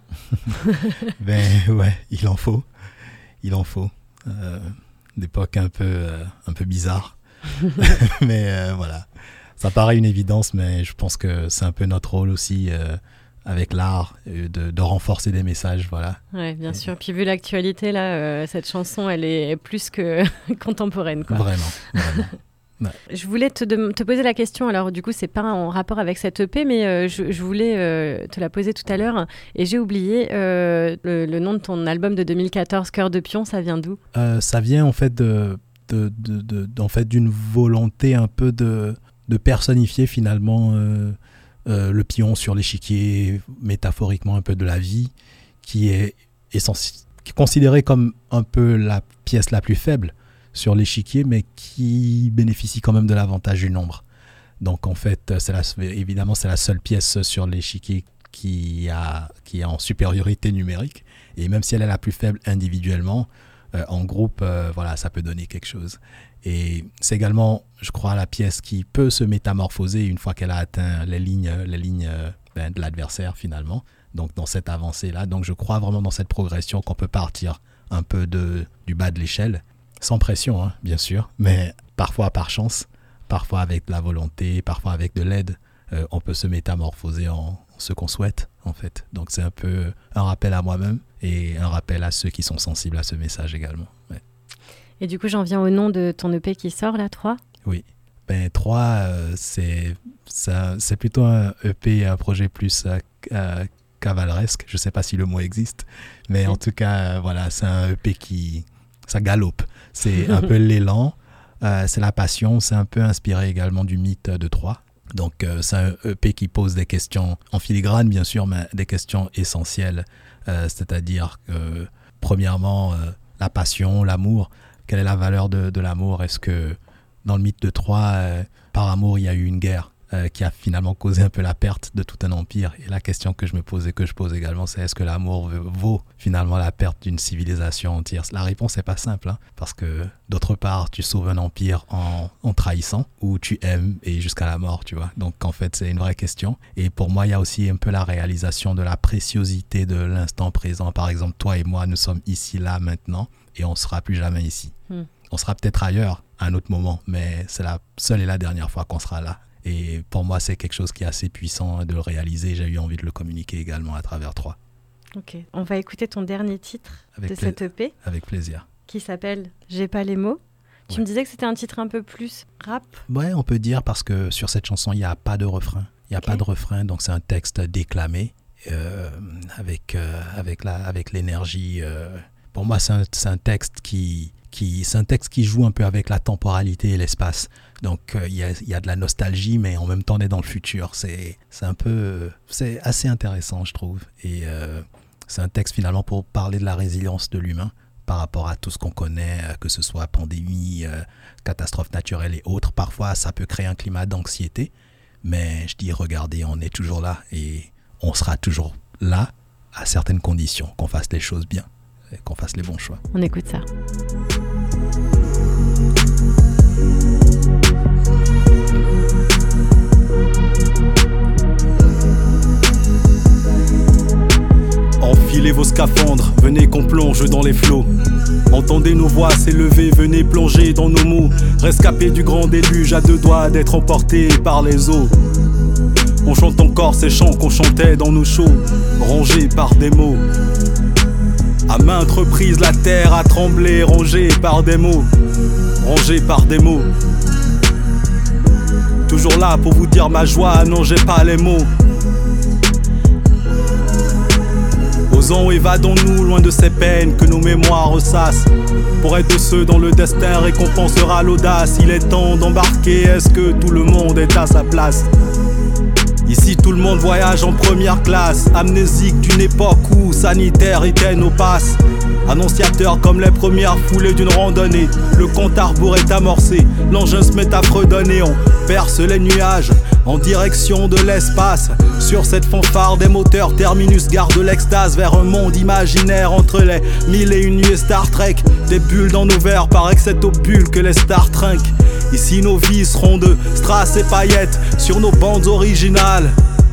Ben ouais, il en faut. Il en faut. Euh, d'époque un peu, euh, un peu bizarre. mais euh, voilà. Ça paraît une évidence, mais je pense que c'est un peu notre rôle aussi euh, avec l'art, euh, de, de renforcer des messages. Voilà. Ouais, bien Et sûr. Puis vu l'actualité, là, euh, cette chanson, elle est plus que contemporaine, quoi. Vraiment, vraiment. Ouais. Je voulais te, de, te poser la question, alors du coup c'est pas en rapport avec cette E P, mais euh, je, je voulais euh, te la poser tout à l'heure et j'ai oublié euh, le, le nom de ton album de deux mille quatorze, Cœur de Pion, ça vient d'où ? euh, Ça vient en fait de, de, de, de, de, en fait, d'une volonté un peu de, de personnifier finalement euh, euh, le pion sur l'échiquier, métaphoriquement un peu de la vie, qui est, essenci- qui est considéré comme un peu la pièce la plus faible sur l'échiquier, mais qui bénéficie quand même de l'avantage du nombre. Donc en fait, c'est la, évidemment, c'est la seule pièce sur l'échiquier qui, a, qui est en supériorité numérique. Et même si elle est la plus faible individuellement, euh, en groupe, euh, voilà, ça peut donner quelque chose. Et c'est également, je crois, la pièce qui peut se métamorphoser une fois qu'elle a atteint les lignes, les lignes ben, de l'adversaire finalement. Donc dans cette avancée-là, donc je crois vraiment dans cette progression qu'on peut partir un peu de, du bas de l'échelle. Sans pression, hein, bien sûr, mais parfois par chance, parfois avec de la volonté, parfois avec de l'aide, euh, on peut se métamorphoser en, en ce qu'on souhaite, en fait. Donc c'est un peu un rappel à moi-même et un rappel à ceux qui sont sensibles à ce message également. Ouais. Et du coup, j'en viens au nom de ton E P qui sort, là, trois ? Oui. Ben, trois, euh, c'est, ça, c'est plutôt un E P, un projet plus euh, euh, cavaleresque. Je ne sais pas si le mot existe, mais oui. En tout cas, euh, voilà, c'est un E P qui... ça galope. C'est un peu l'élan, euh, c'est la passion, c'est un peu inspiré également du mythe de Troie. Donc euh, c'est un E P qui pose des questions en filigrane, bien sûr, mais des questions essentielles. Euh, c'est-à-dire que, premièrement, euh, la passion, l'amour. Quelle est la valeur de, de l'amour ? Est-ce que dans le mythe de Troie, euh, par amour, il y a eu une guerre euh, qui a finalement causé un peu la perte de tout un empire ? Et la question que je me pose et que je pose également, c'est est-ce que l'amour vaut finalement la perte d'une civilisation entière ? La réponse n'est pas simple, hein, parce que d'autre part, tu sauves un empire en, en trahissant, ou tu aimes et jusqu'à la mort, tu vois. Donc en fait, c'est une vraie question. Et pour moi, il y a aussi un peu la réalisation de la préciosité de l'instant présent. Par exemple, toi et moi, nous sommes ici, là, maintenant, et on ne sera plus jamais ici. Hmm. On sera peut-être ailleurs à un autre moment, mais c'est la seule et la dernière fois qu'on sera là. Et pour moi, c'est quelque chose qui est assez puissant de le réaliser. J'ai eu envie de le communiquer également à travers Troie. Ok, on va écouter ton dernier titre avec de pla- cette E P. Avec plaisir. Qui s'appelle « J'ai pas les mots ». Tu ouais. me disais que c'était un titre un peu plus rap ? Ouais, on peut dire, parce que sur cette chanson, il n'y a pas de refrain. Il n'y a okay. pas de refrain, donc c'est un texte déclamé euh, avec, euh, avec, la, avec l'énergie euh, pour moi, c'est un, c'est un texte qui, qui, c'est un texte qui joue un peu avec la temporalité et l'espace. Donc, il euh, y, a, y a de la nostalgie, mais en même temps, on est dans le futur. C'est, c'est un peu, c'est assez intéressant, je trouve. Et euh, c'est un texte finalement pour parler de la résilience de l'humain par rapport à tout ce qu'on connaît, que ce soit pandémie, euh, catastrophes naturelles et autres. Parfois, ça peut créer un climat d'anxiété, mais je dis, regardez, on est toujours là et on sera toujours là à certaines conditions, qu'on fasse les choses bien, et qu'on fasse les bons choix. On écoute ça. Enfilez vos scaphandres, venez qu'on plonge dans les flots. Entendez nos voix s'élever, venez plonger dans nos mots. Rescapés du grand déluge, à deux doigts d'être emportés par les eaux. On chante encore ces chants qu'on chantait dans nos shows, rongés par des mots. À maintes reprises, la terre a tremblé, rongée par des mots, rongée par des mots. Toujours là pour vous dire ma joie, non j'ai pas les mots. Osons, évadons-nous loin de ces peines que nos mémoires ressassent. Pour être de ceux dont le destin récompensera l'audace. Il est temps d'embarquer, est-ce que tout le monde est à sa place? Ici tout le monde voyage en première classe, amnésique d'une époque où sanitaire était nos passes. Annonciateur comme les premières foulées d'une randonnée, le compte à rebours est amorcé, l'engin se met à fredonner. On perce les nuages en direction de l'espace. Sur cette fanfare des moteurs, terminus garde l'extase vers un monde imaginaire entre les mille et une nuits Star Trek. Des bulles dans nos verres, paraît que c'est aux bulles que les stars trinquent. Ici nos vies seront de strass et paillettes sur nos bandes originales.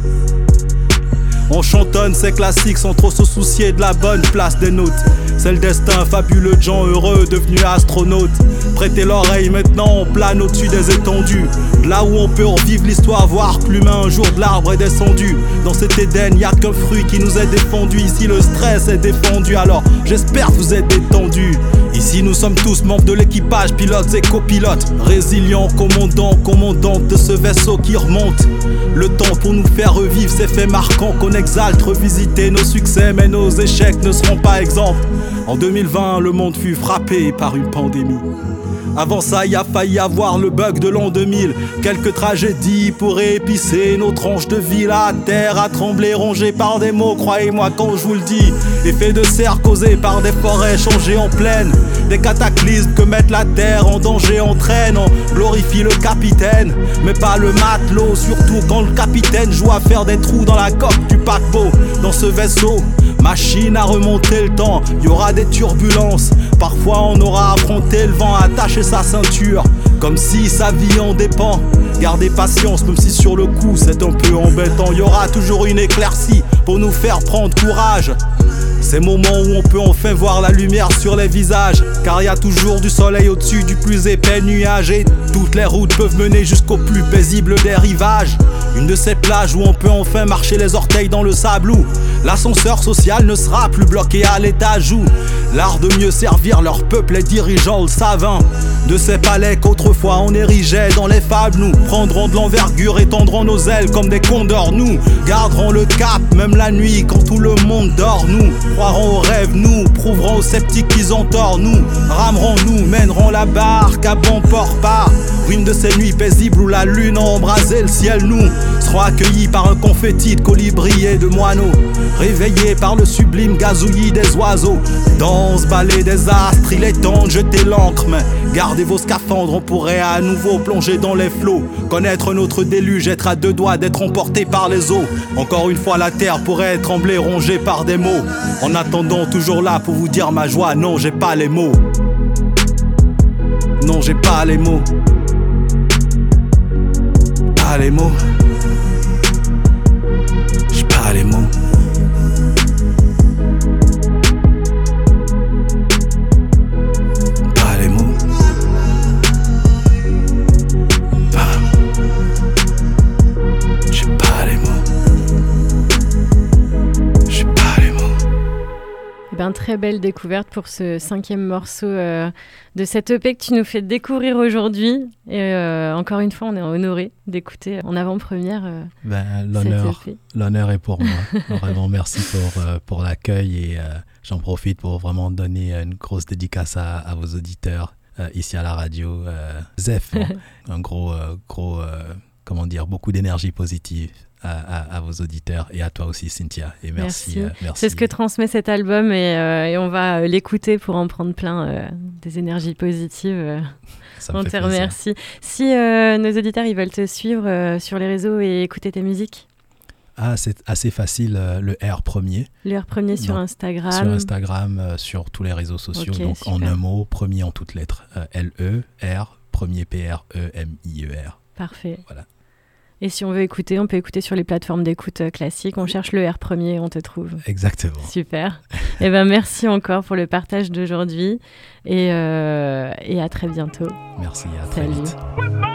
On chantonne ces classiques sans trop se soucier de la bonne place des notes. C'est le destin fabuleux de gens heureux devenus astronautes. Prêtez l'oreille, maintenant on plane au-dessus des étendues. Là où on peut revivre l'histoire, voir que l'humain un jour de l'arbre est descendu. Dans cet Éden, y a qu'un fruit qui nous est défendu. Ici le stress est défendu, alors j'espère que vous êtes détendus. Ici nous sommes tous membres de l'équipage, pilotes et copilotes. Résilients, commandants, commandantes de ce vaisseau qui remonte. Le temps pour nous faire revivre ces faits marquants qu'on exalte. Revisiter nos succès, mais nos échecs ne seront pas exemples. En deux mille vingt, le monde fut frappé par une pandémie. Avant ça, il a failli avoir le bug de l'an deux mille. Quelques tragédies pourraient épicer nos tranches de vie. La terre a tremblé, rongée par des mots, croyez-moi quand je vous le dis. Effet de serre causé par des forêts changées en plaine. Des cataclysmes que mettent la terre en danger entraînent. On glorifie le capitaine, mais pas le matelot. Surtout quand le capitaine joue à faire des trous dans la coque du paquebot. Dans ce vaisseau, machine à remonter le temps, il y aura des turbulences. Parfois on aura affronté le vent, attaché sa ceinture, comme si sa vie en dépend. Gardez patience, même si sur le coup c'est un peu embêtant. Il y aura toujours une éclaircie pour nous faire prendre courage. Ces moments où on peut enfin voir la lumière sur les visages. Car il y a toujours du soleil au-dessus du plus épais nuage. Et toutes les routes peuvent mener jusqu'au plus paisible des rivages. Une de ces plages où on peut enfin marcher les orteils dans le sable. Où l'ascenseur social ne sera plus bloqué à l'étage. Où l'art de mieux servir leur peuple, les dirigeants le savent. De ces palais qu'autrefois on érigeait dans les fables. Nous prendrons de l'envergure, étendrons nos ailes comme des condors. Nous garderons le cap même la nuit quand tout le monde dort. Nous croirons aux rêves, nous prouverons aux sceptiques qu'ils ont tort. Nous ramerons, nous mènerons la barque à bon port par une de ces nuits paisibles où la lune a embrasé le ciel. Nous serons accueillis par un confetti de colibris et de moineaux, réveillés par le sublime gazouillis des oiseaux. Dans ce balai des astres, il est temps de jeter l'encre, mais gardez vos scaphandres, on pourrait à nouveau plonger dans les flots. Connaître notre déluge, être à deux doigts d'être emporté par les eaux. Encore une fois la terre pourrait trembler, rongée par des mots. En attendant, toujours là pour vous dire ma joie, non j'ai pas les mots. Non j'ai pas les mots. Pas les mots. J'ai pas les mots. Ben, très belle découverte pour ce cinquième morceau euh, de cette E P que tu nous fais découvrir aujourd'hui. Et euh, encore une fois, on est honoré d'écouter en avant-première euh, ben, l'honneur, cette E P. L'honneur est pour moi. Vraiment, merci pour, euh, pour l'accueil et euh, j'en profite pour vraiment donner une grosse dédicace à, à vos auditeurs euh, ici à la radio. Euh, Zef, bon, un gros, euh, gros euh, comment dire, beaucoup d'énergie positive. À, à, à vos auditeurs et à toi aussi Cynthia et merci, merci. Euh, merci. C'est ce que transmet cet album et, euh, et on va l'écouter pour en prendre plein euh, des énergies positives. Euh, Ça me on fait te plaisir. remercie. Si euh, nos auditeurs ils veulent te suivre euh, sur les réseaux et écouter tes musiques, ah, c'est assez facile, euh, le R premier. Le R premier sur donc, Instagram. Sur Instagram, euh, sur tous les réseaux sociaux, Okay, donc super. en un mot, premier en toutes lettres, euh, L E R, premier P R E M I E R. Parfait. Voilà. Et si on veut écouter, on peut écouter sur les plateformes d'écoute euh, classiques. On cherche le R premier, on te trouve. Exactement. Super. Eh ben, merci encore pour le partage d'aujourd'hui et, euh, et à très bientôt. Merci, à très Salut. vite.